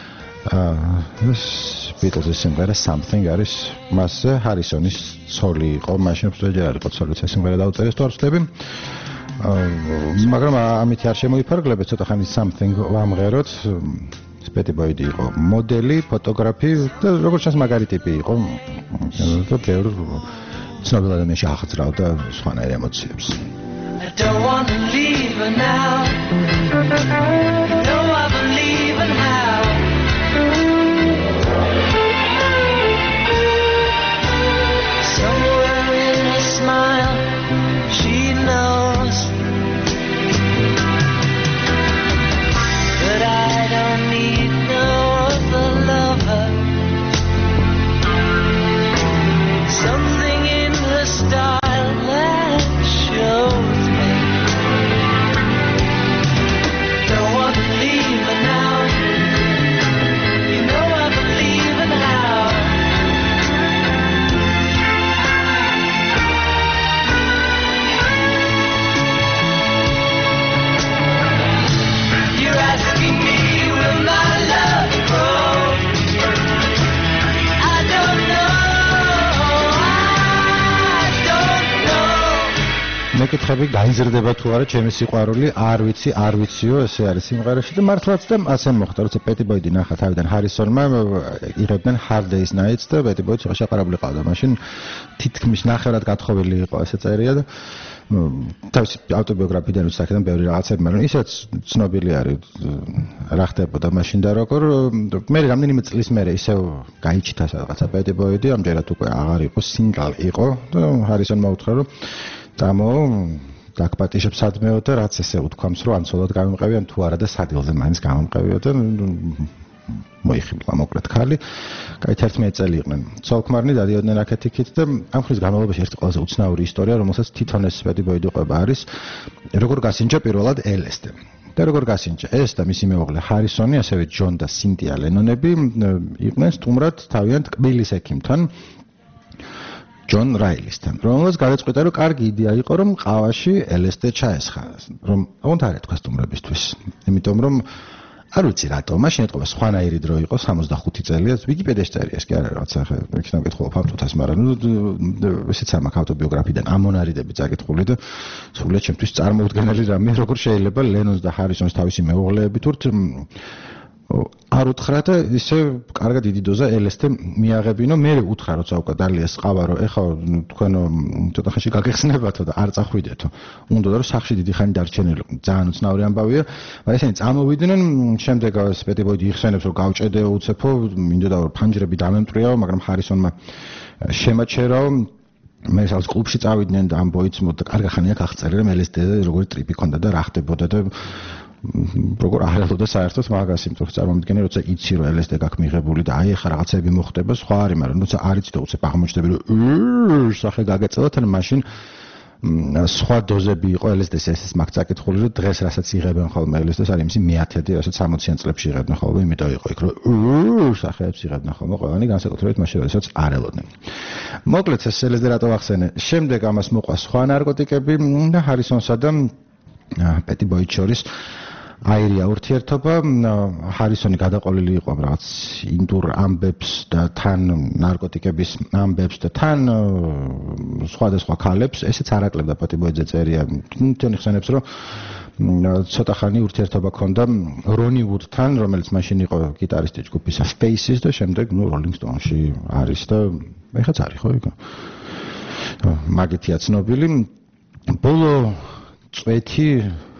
Beatles-ის სიმღერა Something არის მასზე. ჰარისონის ცოლი იყო, მაშინ უბრალოდ არ იყო ცოლი, ეს სიმღერა დაუწერეს თუ არ ვცდები. მაგრამ ამით არ შემოიფარგლებთ, ცოტა ხანი Something ვამღეროთ. პეტი ბოიდი იყო მოდელი, ფოტოგრაფი და როგორც ჩანს მაგარი ტიპი იყო. და ბევრი ცნობილ ადამიანში აღძრავდა სხვანაირ ემოციებს. I don't want to leave her now. No, I believe in how. Somewhere in her smile, she knows that I don't need no other lover. Something in her style that shows me. Don't want to leave her now. You know I believe in how. You're asking me, will my love grow? I don't know. მეკითხები გაიზრდება თუ არა ჩემი სიყვარული, არ ვიციო, ესე არის სიმღერაში და მართლაც და ასე მოხდა, როცა პეტი ბოიდი ნახა თავიდან ჰარისონმა იღებდნენ Hard Day's Nights და პეტი ბოიდს შეყარებული ყავდა. მაშინ თითქმის ნახევრად გათხოვილი იყო ესე წერია და თავისი ავტობიოგრაფიიდან ვისახებდა ბევრი რაღაცები, მაგრამ ისაც ცნობილი არის რა ხდებოდა მაშინ და როგორ მე რამდენიმე წლის მერე ისევ გაიჩითა რაღაცა პეტი ბოიდი, ამჯერად უკვე აღარ იყო, სინგლ იყო და ჰარისონმა უთხრა რომ დამო დაგპატიშებ სადმეო და რაც ესე უთქვამს რომ ამცოლად გამიმყევიან თუ არა და სადილზე მაინც გამიმყევიო და მოიხიბლა მოკლედ ქალი. კაი 11 წელი იყვნენ. ცოლ-ქმარნი დადიოდნენ აქეთ-იქით და ამ ხნის განმავლობაში ერთი ყველაზე უცნაური ისტორია, რომელსაც თვითონ ეს პეტი ბოიდი ყვება არის, როგორ გასინჯა პირველად ელესტე. და როგორ გასინჯა ეს და მისი მეუღლე ჰარისონი, ასევე ჯონ და სინტია ლენონები იყვნენ სტუმრად თავიანთ კბილის ექიმთან ჯონ რაილისთან, რომელსაც გადაწყვიტა, რომ კარგი იდეა იყო, რომ ყავაში ელესტე ჩაესხა, რომ აღარ არ ეთქვა სტუმრებისთვის. იმიტომ რომ არ ვიცი რატო, მაშინ ეთქვა სხვანაირი დრო იყო 65 წელია, ვიკიპედიაში წერია, კი არა რაღაცა ხე, იქნა მეკითხულობ ამ წუთას, მაგრამ ესეც ამ ავტობიოგრაფიიდან ამონარიდები წაკითხული და სრულიად ჩემთვის წარმოუდგენელი რამე, როგორ შეიძლება ლენონს და ჰარისონს თავისი მეუღლეებით ურთ არ უთხრა და ისე კარგად დიდი დოზა ელესტე მიაღებინო. მე უთხრა როცა უკვე დალიას ყავა რომ ეხა თქვენო ცოტა ხანში გაგეხსნებათო და არ წახვიდეთო. უნდა რომ სახში დიდი ხანი დარჩენილო. ძალიან უცნაური ამბავია, მაგრამ ესენი წამოვიდნენ, შემდეგ პეტი ბოიდი იხსენებს რომ გავჭედეო უცეფო, მინდოდა რომ ფანჯრები დამემტრიაო, მაგრამ ჰარისონმა შემაჩერაო. მე სალს კლუბში წავიდნენ და ამ ბოიდს მოდა კარგი ხანია გახწერი რომ ელესტე როგორი ტრიპი ქონდა და რა ხდებოდა და როგორ აღელოდა საერთოდ მაგას, იმიტომ რომ წარმომიდგენე როცა იცი რომ ელესტე გაქვს მიღებული და აი ახლა რაღაცები მოხდება, სხვა არის, მაგრამ როცა არ იცი და უცებ აღმოჩნდები რომ სახე გაგეწევათ, ან მაშინ სხვა დოზები იყო ელესტეს ეს მაგ წაკითხული რომ დღეს რასაც იღებენ ხოლმე ელესტეს არის მისი მე-10, რასაც 60-იან წლებში იღებდნენ ხოლმე, იმიტომ იყო იქ რომ სახეებს იღებდნენ ხოლმე ყველანი, განსაკუთრებით მაშინ როდესაც არ ელოდნენ. მოკლედ ეს ელესტე რატო ახსენე? შემდეგ ამას მოყვა სხვა ნარკოტიკები და ჰარისონსა და პეტი ბოიდს შორის აირია ურთიერთობა. ჰარისონი გადაყოლილი იყო რაღაც ინდურ ამბებს და თან ნარკოტიკების ამბებს და თან სხვადასხვა ქალებს, ესეც არ აკლებდა პეტი ბოიდზე წერია. თვითონ იხსენებს რომ ცოტა ხანი ურთიერთობა ჰქონდა რონი ვუდთან, რომელიც მაშინ იყო გიტარისტი ჯგუფის Faces და შემდეგ Rolling Stones-ში არის და ეხაც არის ხო იქ. მაგითია ცნობილი. ბოლო წვეთი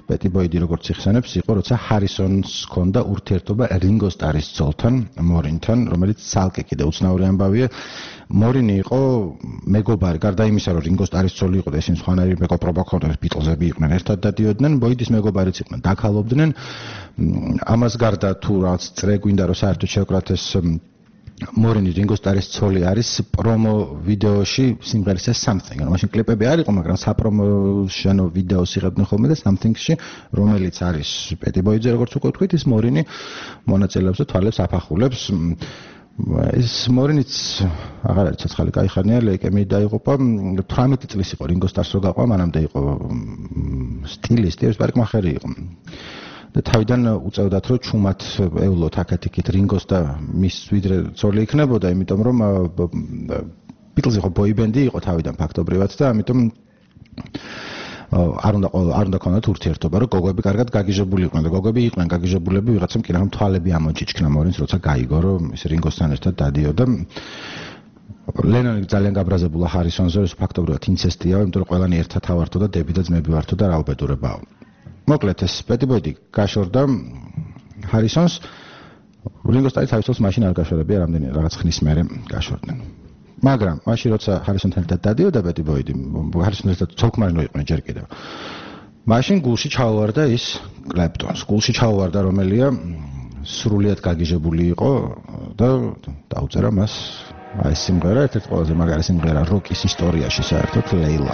პეტი ბოიდი როგორც იხსენებს, იყო როცა ჰარისონს ჰქონდა ურთიერთობა რინგო სტარის ძოლთან, მორინთან, რომელიც ცალკე კიდე უცნაური ამბავია. მორინი იყო მეგობარი, გარდა იმისა, რომ რინგო სტარის ძოლი იყო და ისინი სხვანაირი მეგობრობა ჰქონდათ, ბიტლზები იყვნენ, ერთად დადიოდნენ, ბოიდის მეგობარიც იყვნენ, დაქალობდნენ. ამას გარდა თუ რაღაც წრე გვინდა რომ საერთოდ შევკრათ ეს მორინი რინგო სტარის ძოლი არის პრომო ვიდეოში სიმღერის Something. მაშინ კლიპები არ იყო, მაგრამ საპრომოშენო ვიდეოს იღებდნენ ხოლმე და Something-ში, რომელიც არის პეტი ბოიძე, როგორც უკვე ვთქვით, ის მორინი მონაწილეობს და თვალებს აფახულებს. ეს მორინიც აღარ არის ცოცხალი кайხანია, ლეიკემიით დაიღუპა. 18 წლის იყო რინგო სტარს რო გაყვა, მანამდე იყო სტილისტი, ეს პარკმახერი იყო. და თავიდან უწევდათ რომ ჩუმად ევლოთ აქეთ-იქით რინგოს და მის ვიდრე ძოლი იქნებოდა, იმიტომ რომ ბიტლზი იყო ბოიბენდი იყო თავიდან ფაქტობრივად და ამიტომ არ უნდა ქონდათ ურთიერთობა, რომ გოგოები კარგად გაგიჟებული იყვნენ და გოგოები იყვნენ გაგიჟებულები ვიღაცამ კი რამ თვალები ამოჯიჭქნა მორინს, როცა გაიგო რომ ის რინგოსთან ერთად დადიოდა. ლენონი ძალიან გაბრაზებულა ჰარისონზე, ეს ფაქტობრივად ინცესტია, იმიტომ რომ ყველანი ერთად ავართო და დები და ძმები ვართო და რა უბედურებაა. მოკლედ ეს პეტი ბოიდი გაშორდა ჰარისონს, რინგო სტარი თავისთავად მაშინ არ გაშორებია, რამდენი რაღაც ხნის მერე გაშორდნენ. მაგრამ მაშინ როცა ჰარისონთან ერთად დადიოდა პეტი ბოიდი, ჰარისონთან ერთად ცოლ-ქმარინო იყვნენ ჯერ კიდევ. მაშინ გულში ჩაუვარდა ის კლეპტონს, გულში ჩაუვარდა, რომელია სრულიად გაგიჟებული იყო და დაუწერა მას აი ეს სიმღერა, ერთ-ერთი ყველაზე მაგარი სიმღერა როკის ისტორიაში საერთოდ ლეილა.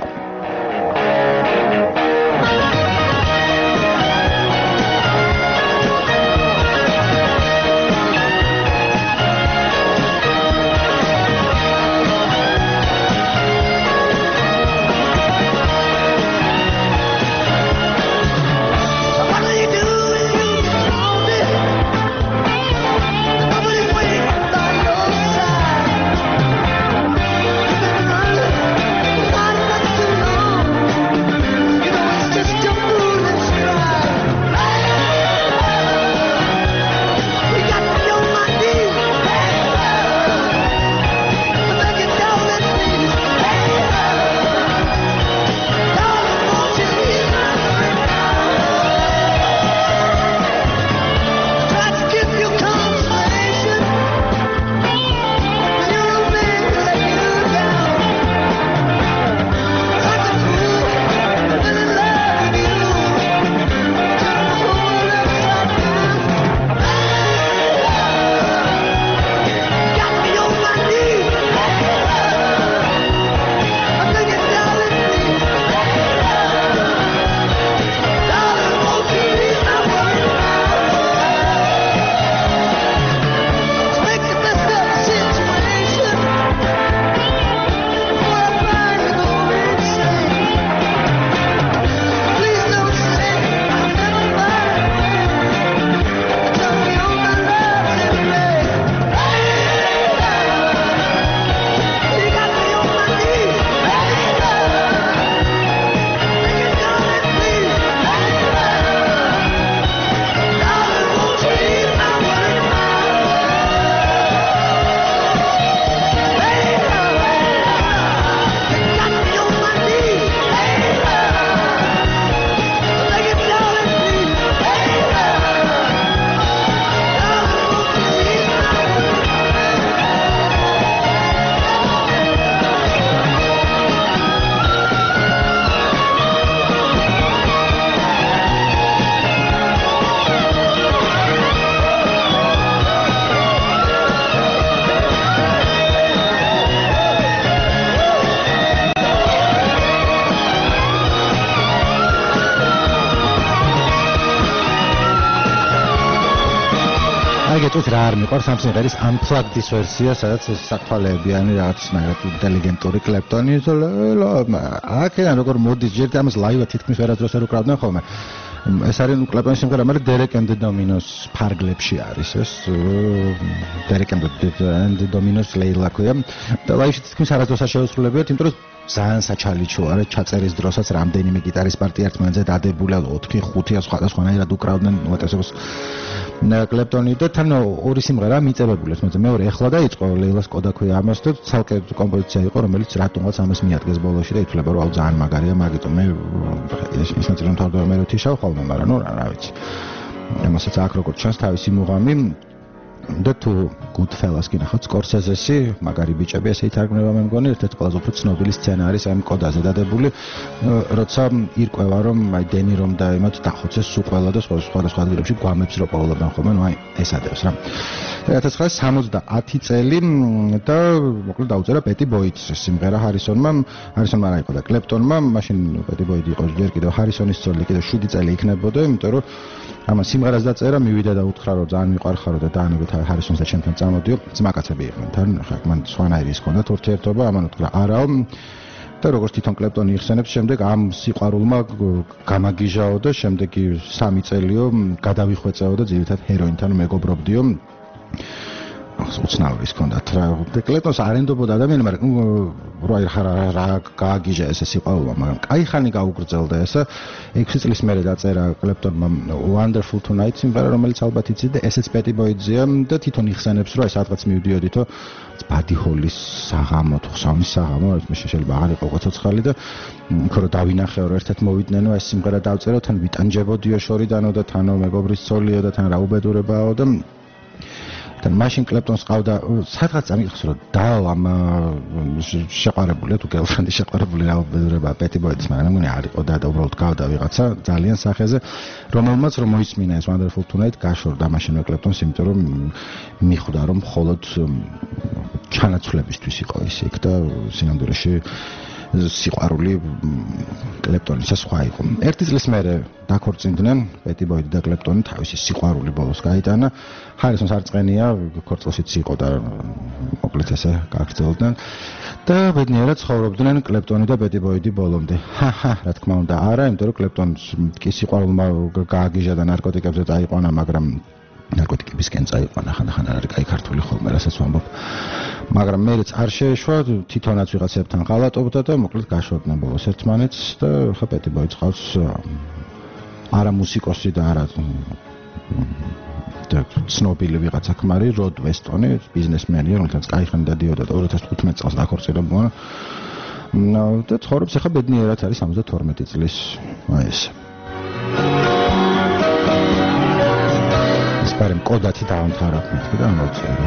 გეტყვით რა არ მიყვარს ამ სიმღერის unplugged-ის ვერსია, სადაც საფალეებიანი რაღაცნაირად ინტელიგენტური კლეპტონი აქედან როგორ მოდის ჯერ ამას ლაივად თითქმის ვერასდროს არ უკრავდნენ ხოლმე. ეს არის კლეპტონის სიმღერა, მაგრამ Derek and the Dominos ფარგლებში არის ეს Derek and the Dominos ლეილა ქვია და ლაივში თითქმის არასდროს არ შეუსრულებიათ, იმიტომ რომ ძალიან საჩალიჩო არის ჩაწერის დროსაც რამდენიმე გიტარის პარტია ერთმანეთზე დადებული 4-5 სხვადასხვანაირად უკრავდნენ უმეტესობას კლეპტონი და თან ორი სიმღერა მიწებებული ეს მოძე მეორე ეხლა დაიწყო ლეილას კოდა ქვია ამას და ცალკე კომპოზიცია იყო რომელიც რატომღაც ამას მიადგეს ბოლოში და ითვლება რომ ძალიან მაგარია მაგიტომ მე ის ნაწილი მთავრდება მე რო თიშავ ხოლმე სიყვარულმა, მაგრამ რა ვიცი. ამასაც აქ როგორც ჩანს თავისი მუღამი და თუ Goodfellas გინახავთ Scorsese-ში, მაგარი ბიჭები ესე ითარგმნება მე მგონი, ერთ-ერთი ყველაზე უფრო ცნობილი სცენა არის ამ კოდაზე დადებული, როცა ირკვევა რომ აი დენირომ და იმათ დახოცეს სულ ყველა და სხვადასხვა ადგილებში გვამებს რო პაულობენ ხოლმე, ნუ აი ეს ადევს რა. 1970 წელი და მოკლედ დაუწერა პეტი ბოიდს სიმღერა ჰარისონმა რა იყო და კლეპტონმა, მაშინ პეტი ბოიდი იყო ჯერ კიდევ ჰარისონის ცოლი, კიდევ 7 წელი იქნებოდა, იმიტომ რომ ამას სიმღერას დაწერა, მივიდა და უთხრა რომ ძალიან მიყვარხარო და დაანებეთ ჰარისონს და ჩემთან წამოდიო, ძმაკაცები იყვნენ თან, ხა მან სხვანაირი ის ჰქონდათ ურთიერთობა, ამან უთხრა არაო და როგორც თვითონ კლეპტონი იხსენებს, შემდეგ ამ სიყვარულმა გამაგიჟაო და შემდეგი 3 წელიო გადავიხვეწეო და ძირითადად ჰეროინთან მეგობრობდიო. უცნაურის ჰქონდათ რა. კლეპტონს არენდობოდა ადამიანი, მაგრამ რა გააგიჟა ეს სიყვარულმა, მაგრამ კაი ხანი გაუგრძელდა ესა. 6 წლის მერე დაწერა კლეპტონმა Wonderful Tonight სიმღერა, რომელიც ალბათ იცით და ესეც პეტი ბოიდზეა და თვითონ იხსენებს, რომ ეს რაღაც მივდიოდითო ბადი ჰოლის საღამო, თუ ხსოვნის საღამო, მე შეიძლება აღარ იყო კოცოცხალი და იქ რო დავინახეო, რომ ერთად მოვიდნენ, ეს სიმღერა დავწერო, თან ვიტანჯებოდიო შორიდანო და თანო მეგობრის ცოლიო და თან რა უბედურებაო და მაშინ კლეპტონს ყავდა სადღაც ამიხსოვს რომ დაო ამ შეყარებულია თუ გელფრენდი შეყარებული რა უბედურება პეტი ბოიდის, მაგრამ მგონი არ იყო და უბრალოდ გავდა ვიღაცა ძალიან სახეზე, რომელმაც რომ მოისმინა ეს Wonderful Tonight გაშორდა მაშინვე კლეპტონს, იმიტომ რომ მიხვდა რომ მხოლოდ ჩანაცვლებისთვის იყო ის იქ და სინამდვილეში სიყვარული კლეპტონისა სხვა იყო. 1 წლის მერე დაქორწინდნენ პეტი ბოიდი და კლეპტონი, თავისი სიყვარული ბოლოს გაიტანა. ჰარისონს არ წყენია, ქორწილშიც იყო და მოკლედ ესე გაგრძელდნენ და ბედნიერად ცხოვრობდნენ კლეპტონი და პეტი ბოიდი ბოლომდე. რა თქმა უნდა არა, იმიტომ რომ კლეპტონს კი სიყვარულმა გააგიჟა და ნარკოტიკებზე წაიყვანა, მაგრამ ნარკოტიკებისკენ წაიყვანა, ხანდახან არ არის კაი ქართული ხოლმე, რასაც ვამბობ. მაგრამ მეც არ შეეშვა, თვითონაც ვიღაცებთან ღალატობდა და მოკლედ გაშორდნენ ბოლოს ერთმანეთს და ხა პეტი ბოიდს ყავს არა მუსიკოსი და არა ცნობილი ვიღაცა ქმარი, როდ ვესტონი, ბიზნესმენია, რომელთაც კაი ხანი დადიოდა და 2015 წელს დაქორწინებულა. და ცხოვრობს ახლა ბედნიერად არის 72 წლის. აი ეს. სპარემ კოდათი დაამთავრა მეთქი და ამოწერა.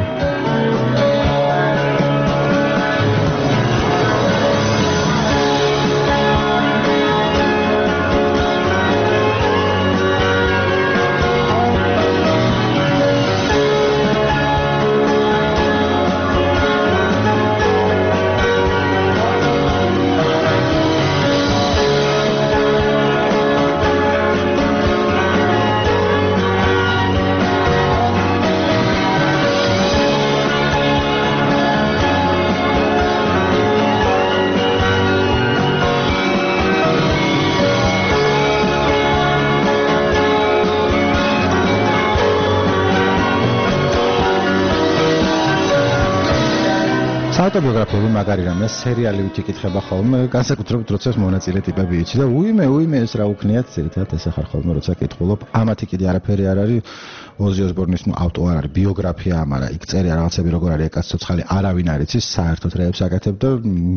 ავტობიოგრაფიული მაგარი რამე სერიალი ვიკითხება ხოლმე, განსაკუთრებით როცა მონაწილე ტიპები იცი და უიმე ეს რა უქნიათ, ზედათ ეს ახარ ხოლმე როცა კითხულობ, ამათი კიდე არაფერი არ არის. ოზი ოსბორნის ავტო არ არის, ბიოგრაფია, მაგრამ იქ წერია რაღაცები როგორ არის ეკაც ცოცხალი, არავინ არ იცის, საერთოდ რეებს აკეთებ და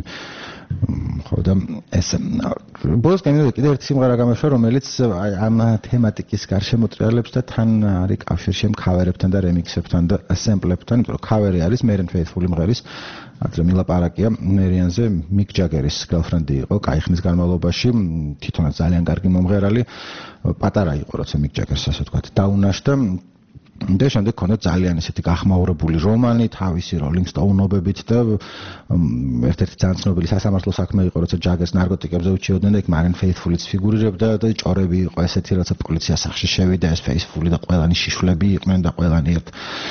ხო და ეს ბოლოს კიდე ერთი სიმღერა გამეშვა, რომელიც ამ თემატიკის გარშემო ტრიალებს და თან არის კავშირში ამ ქავერებთან და რემიქსებთან და სემპლებთან, იმიტომ რომ ქავერი არის Mary Faithful იმღერის ადრე მილაპარაკია მერიანზე, მიკ ჯაგერის გერლფრენდი იყო კაი ხნის განმავლობაში, თვითონაც ძალიან კარგი მომღერალი, პატარა იყო როცა მიკ ჯაგერს ასე ვთქვათ დაუნაშდა და შემდეგ ქონდა ძალიან ესეთი გახმაურებული რომანი თავისი Rolling Stone-ობებით და ერთ-ერთი ძალიან ცნობილი სასამართლო საქმე იყო, როცა ჯაგერს ნარკოტიკებზე უჩიოდნენ და იქ Mary Faithful-იც ფიგურირებდა და ჭორები იყო ესეთი, როცა პოლიცია სახში შევიდა, ეს Faithful-ი და ყველანი შიშვლები იყვნენ და ყველანი ერთ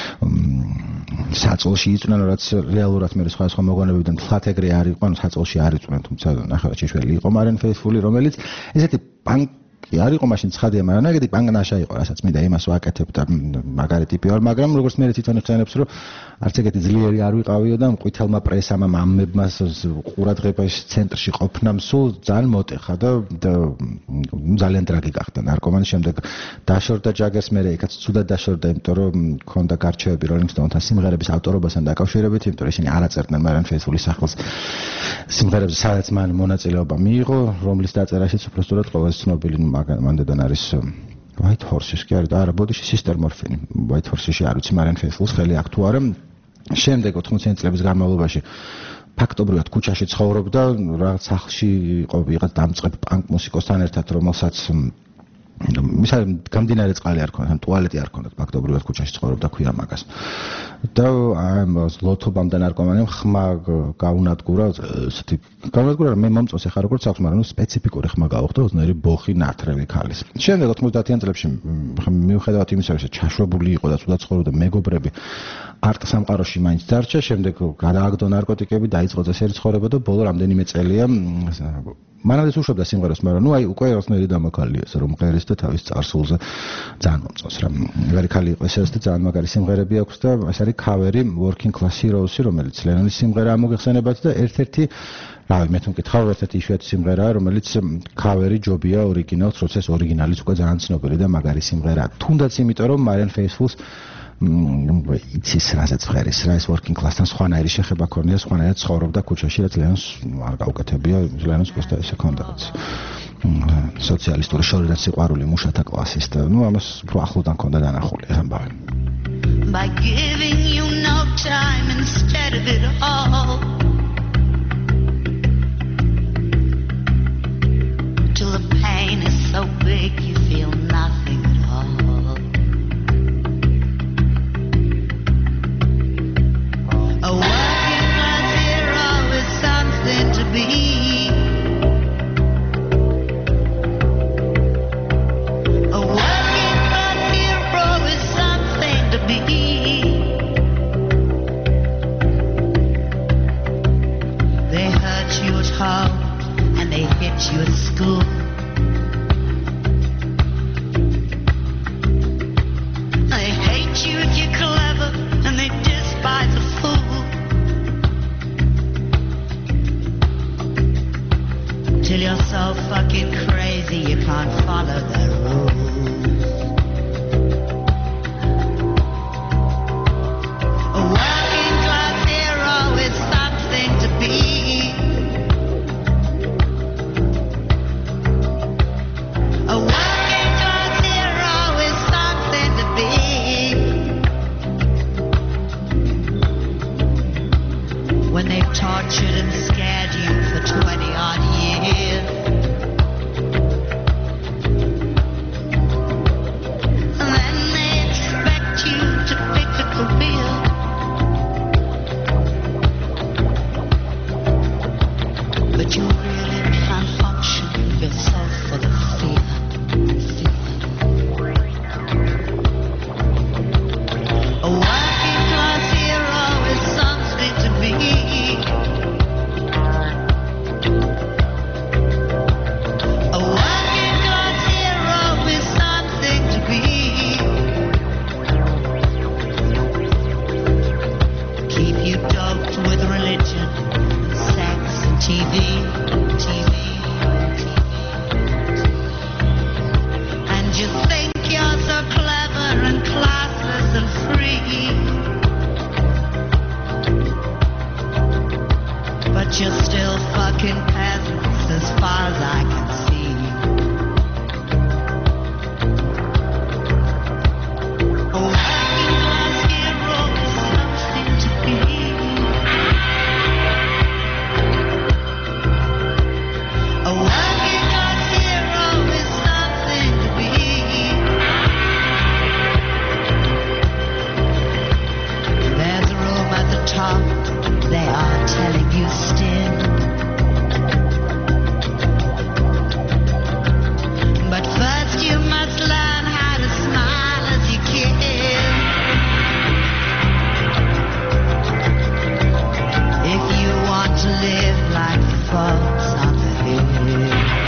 საწოლში იწვნენ, რაც რეალურად მე სხვა მოგონებებიდან თლათ ეგრე არ იყო, ანუ საწოლში არ იწვნენ, თუმცა ნახევარ შიშველი იყო Mary Faithful-ი, რომელიც ესეთი არ იყო მაშინ ცხადია, მაგრამ ნაგედი პანგნაშა იყო, რასაც მინდა იმას ვაკეთებ და მაგარი ტიპი ვარ, მაგრამ როგორც მე თვითონ იხსენებს, რომ არც ეგეთი ძლიერი არ ვიყავიო და მყვითელმა პრესამ ამებმა ყურადღების ცენტრში ყოფნამ სულ ძალიან მოტეხა და ძალიან დრაგი გახდა ნარკომანი. შემდეგ დაშორდა ჯაგერს, მე იქაც ცუდად დაშორდა, იმიტომ რომ ქონდა გარჩევები Rolling Stone-თან სიმღერების ავტორობასთან დაკავშირებით, იმიტომ რომ ისინი არ აწერდნენ Mary Faithful-ის სახელს. სიმღერებზე სადაც მან მონაწილეობა მიიღო, რომლის დაწერაშიც უბრალოდ ყოველს ცნობილი მანდედან არის White Horses კი არის და არა ბოდიში Sister Morphine White Horses-ში არ ვიცი Marianne Faithfull-ს ხელი აქვს თუ არა შემდეგ 80-იანი წლების განმავლობაში ფაქტობრივად ქუჩაში ცხოვრობდა რაღაც სახლში იყო ვიღაც დამწყებ პანკ მუსიკოსთან ერთად რომელსაც მისალ გამდინარე წყალი არ ქონდა, ტუალეტი არ ქონდა, ფაქტობრივად ქუჩაში ცხოვრობდა ქვია მაგას. და ლოთობამ და ნარკომანიამ ხმა გაუნადგურა, ესეთი გაუნადგურა მე მომწონს ახლა როგორც აქვს, მაგრამ სპეციფიკური ხმა გაუხდა ოზნერი ბოხი ნათრევი ქალის. შემდეგ 90-იან წლებში მიუხედავად იმისა, რომ ჩაშვებული იყო და ცუდად ცხოვრობდა მეგობრები არტ სამყაროში მაინც დარჩა, შემდეგ გადააგდო ნარკოტიკები, დაიწყო წესერი ცხოვრება და ბოლო რამდენიმე წელია მანამდე უშვებდა სიმღერას, მაგრამ ნუ აი უკვე ერთნაირი დამაკალია, რომ მღერის და თავის წარსულზე ძალიან მომწონს რა. მაგარი ქალი იყო ეს და ძალიან მაგარი სიმღერები აქვს და ეს არის ქავერი Working Class Heroes-ი, რომელიც ლენონის სიმღერაა მოგეხსენებათ და ერთ-ერთი რავი, მე თუ მკითხავ, ერთ-ერთი იშვიათი სიმღერაა, რომელიც ქავერი ჯობია ორიგინალს, როცა ეს ორიგინალის უკვე ძალიან ცნობილი და მაგარი სიმღერაა. თუნდაც იმიტომ, რომ Marianne Faithfull-ს იცის რაზეც ღერის რა ეს working class-თან სხვანაირი შეხება ქონია, სხვანაირად ცხოვრობდა ქუჩაში, რაც ლენონს არ გაუკეთებია, ლენონს просто ესე ქონდა რაც სოციალისტური შორიდან სიყვარული მუშათა კლასის და ნუ ამას უფრო ახლოდან ქონდა დანახული ამბავი. By giving you no time instead of it all till the pain is so big you feel nothing at all. A working class hero is something to be. A working class hero is something to be. They hurt you at home and they hit you at school. They hate you if you're clever and they despise a fool. Till you're so fucking crazy you can't follow their rules. A working class hero is something to be. A working class hero is something to be. When they've tortured and scared you for 20-odd years. And then they expect you to pick a career. But you really can't function if you're so full of fear. A working class hero is something to be. A working class hero is something to be. Keep you doped with religion, sex and TV. And you think you're so clever and classless and free. But you're still fucking peasants as far as I can see. A working class hero is something to be. A working class hero is something to be. There's a room at the top, they are telling you still. But first you must learn how to smile as you kiss. If you want to live like the folks on the hill.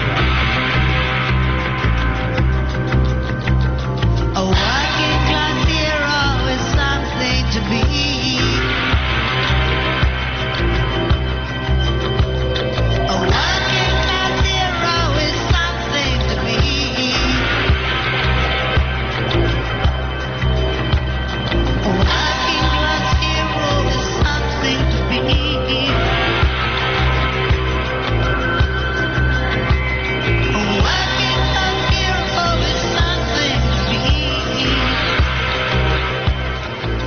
A working class hero is something to be.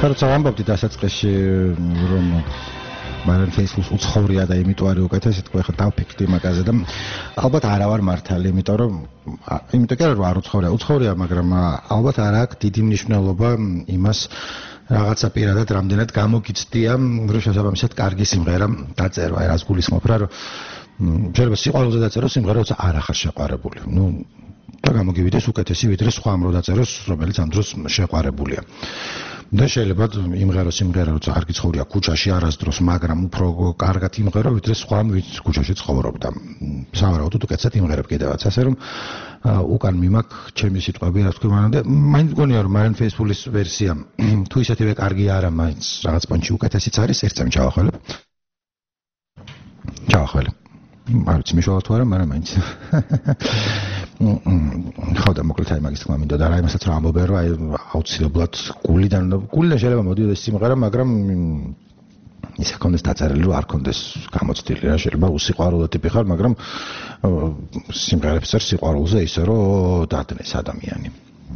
ხაროცა ვამბობდი დასაწყისში რომ მაგრამ Facebook-ს უცხოვრია და იმიტომ არის უკეთესი თქვა ხა დავფიქრდი მაგაზე და ალბათ არა ვარ მართალი იმიტომ რომ არ უცხოვრია მაგრამ ალბათ არ აქვს დიდი მნიშვნელობა იმას რაღაცა პირადად რამდენად გამოგიცდია რომ შესაბამისად კარგი სიმღერა დაწერვა აი რას გულისხმობ რა რომ შეიძლება სიყვარულზე დაწერო სიმღერა როცა არ ახარ შეყვარებული და გამოგივიდეს უკეთესი ვიდრე სხვა ამ რო დაწეროს რომელიც ამ დროს შეყვარებულია და შეიძლება იმღერო სიმღერა როცა არ გიცხოვრია ქუჩაში არასდროს მაგრამ უფრო კარგად იმღერო ვიდრე სხვა ვინც ქუჩაში ცხოვრობდა სავარაუდოდ უკეთესად იმღერებ კიდევაც ასე რომ უკან მიმაქ ჩემი სიტყვები რა თქვა მანამდე მაინც მგონია რომ მარენ Facebook-ის ვერსია თუ ისეთივე კარგი არა მაინც რაღაც პონჩი უკეთესიც არის ერთ წამი ჩავახვალებ არ ვიცი მიშოლა თუ არა მაგრამ მაინც ხოდა მოკლედ აი მაგის თქმა მინდოდა რა იმასაც რა ამბობენ რომ აი აუცილებლად გულიდან შეიძლება მოდიოდეს სიმღერა მაგრამ ის აქონდეს დაწერილი რომ არ კონდეს გამოცდილი რა შეიძლება უსიყვარულო ტიპი ხარ მაგრამ სიმღერებს წერ სიყვარულზე ისე რომ დადნეს ადამიანი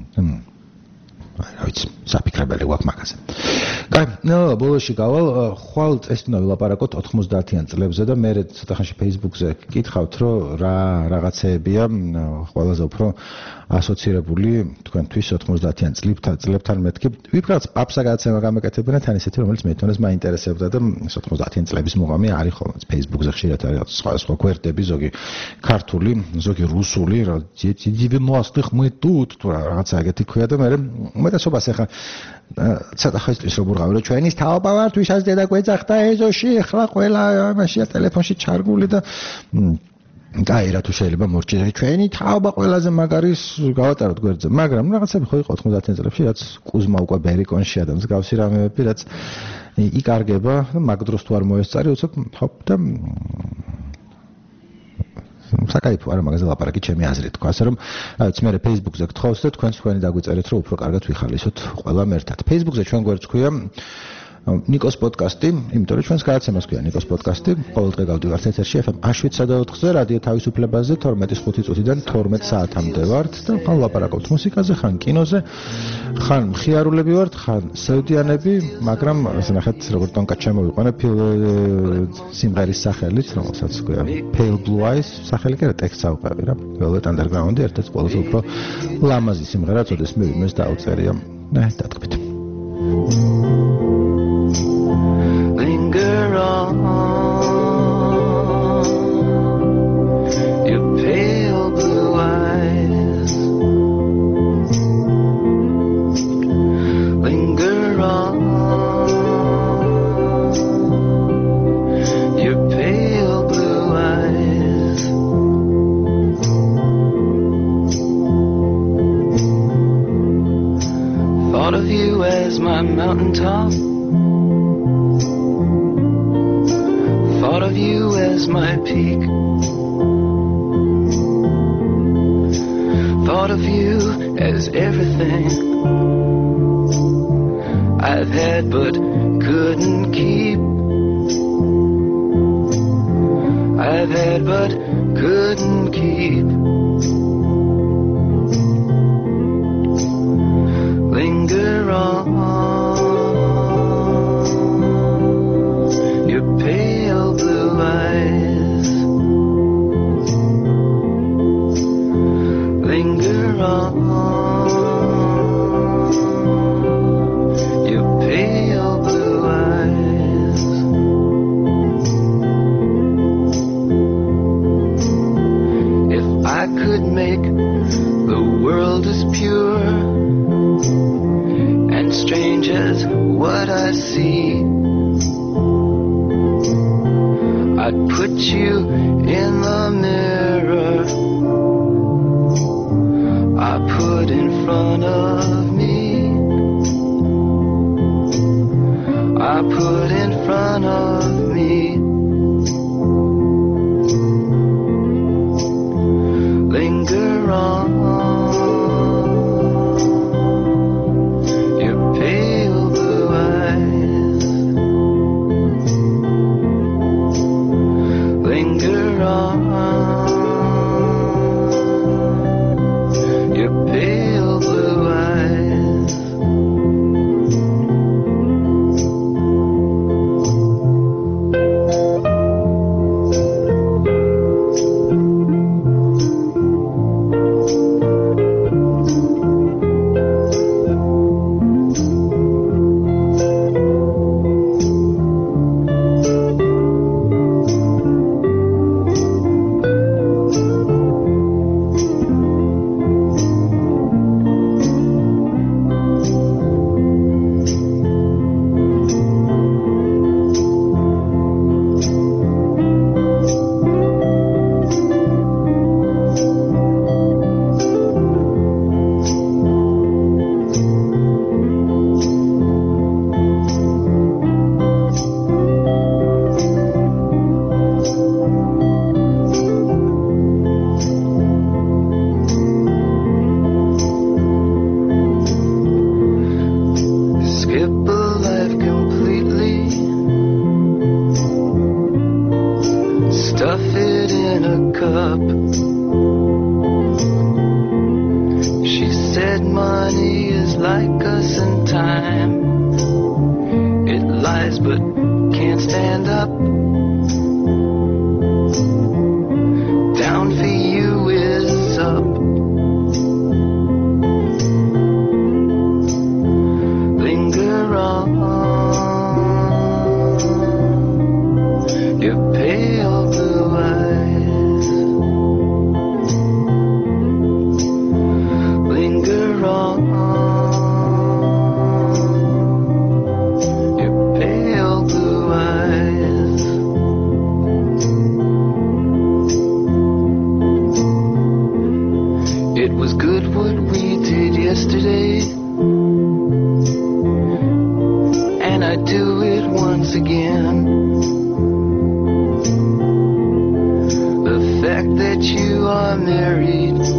რა ვიცი საფიქრებელი გვაქვს მაგაზე კაი ბოლოში გავალ ხვალ წესნა ვილაპარაკოთ 90-იან წლებზე და მე ცოტა ხანში Facebook-ზე გკითხავთ რომ რა რაღაცეებია ყველაზე უფრო ასოცირებული თქვენთვის 90-იან წლებთან მეთქი ვიფიქროთ პაპსა გადაცემა გამეკეთებინა თან ისეთი რომელიც მე თვითონაც მაინტერესებდა და 90-იან წლების მუღამი არის ხოლმე Facebook-ზე ხშირად არის სხვა გვერდები ზოგი ქართული ზოგი რუსული რა 90-х мы тут რაღაცა ეგეთი ქვია და მე უმეტესობას ახლა ცოტა ხაისთვის რომ ვუღავი რომ ჩვენის თაობა ვართ ვისაც დედა გვეძახდა ეზოში ახლა ყველა მაშია ტელეფონში ჩარგული და კაი რა თუ შეიძლება მორჩილები ჩვენი თაობა ყველაზე მაგარის გავატაროთ გვერდზე მაგრამ რაღაცები ხო იყო 90-იან წლებში რაც კუზმა უკვე ბერიკონშია და მსგავსი რამეები რაც იკარგება მაგ დროს თუ არ მოესწარი უცებ ჰოპ და საკაიფო არა მაგაზე ლაპარაკი ჩემი აზრით თქვა ასე რომ რაც მე Facebook-ზე გთხოვს და თქვენი დაგვიწერეთ რომ უფრო კარგად ვიხალისოთ ყველამ ერთად Facebook-ზე ჩვენ გვერდს ქვია ნიკოს პოდკასტი, იმიტომ რომ ჩვენს გადაცემას ქვია ნიკოს პოდკასტი, ყოველ დღე გავდივართ ეთერში FM 7.4-ზე, რადიო თავისუფლებაზე 12:05 წუთიდან 12 საათამდე ვართ და ხან ლაპარაკობთ მუსიკაზე, ხან კინოზე, ხან მხიარულები ვართ, ხან სევდიანები, მაგრამ ასე ნახეთ, როგორც ტონკა შემოვიყვანე სიმღერის სახელით, რომელსაც ქვია Pale Blue Eyes, სახელი კი რა ტექსტს ავყევი რა. Velvet Underground-ი ერთ-ერთი ყველაზე უფრო ლამაზი სიმღერა, წოდეს მე იმეს დაუწერია. დათქვით. Linger on, your pale blue eyes. Linger on, your pale blue eyes. Thought of you as my mountaintop. Thought of you as my peak. Thought of you as everything I've had but couldn't keep. I've had but couldn't keep. Linger on. What I see, I'd put you in the mirror I put in front of me. I put in front of me. Linger on. stuff it in a cup. She said money is like us in time. It lies but can't stand up. Down for you is up. Linger on, your pale blue eyes. Linger on, your pale blue eyes. It was good what we did yesterday, and I'd do it once again. The fact that you are married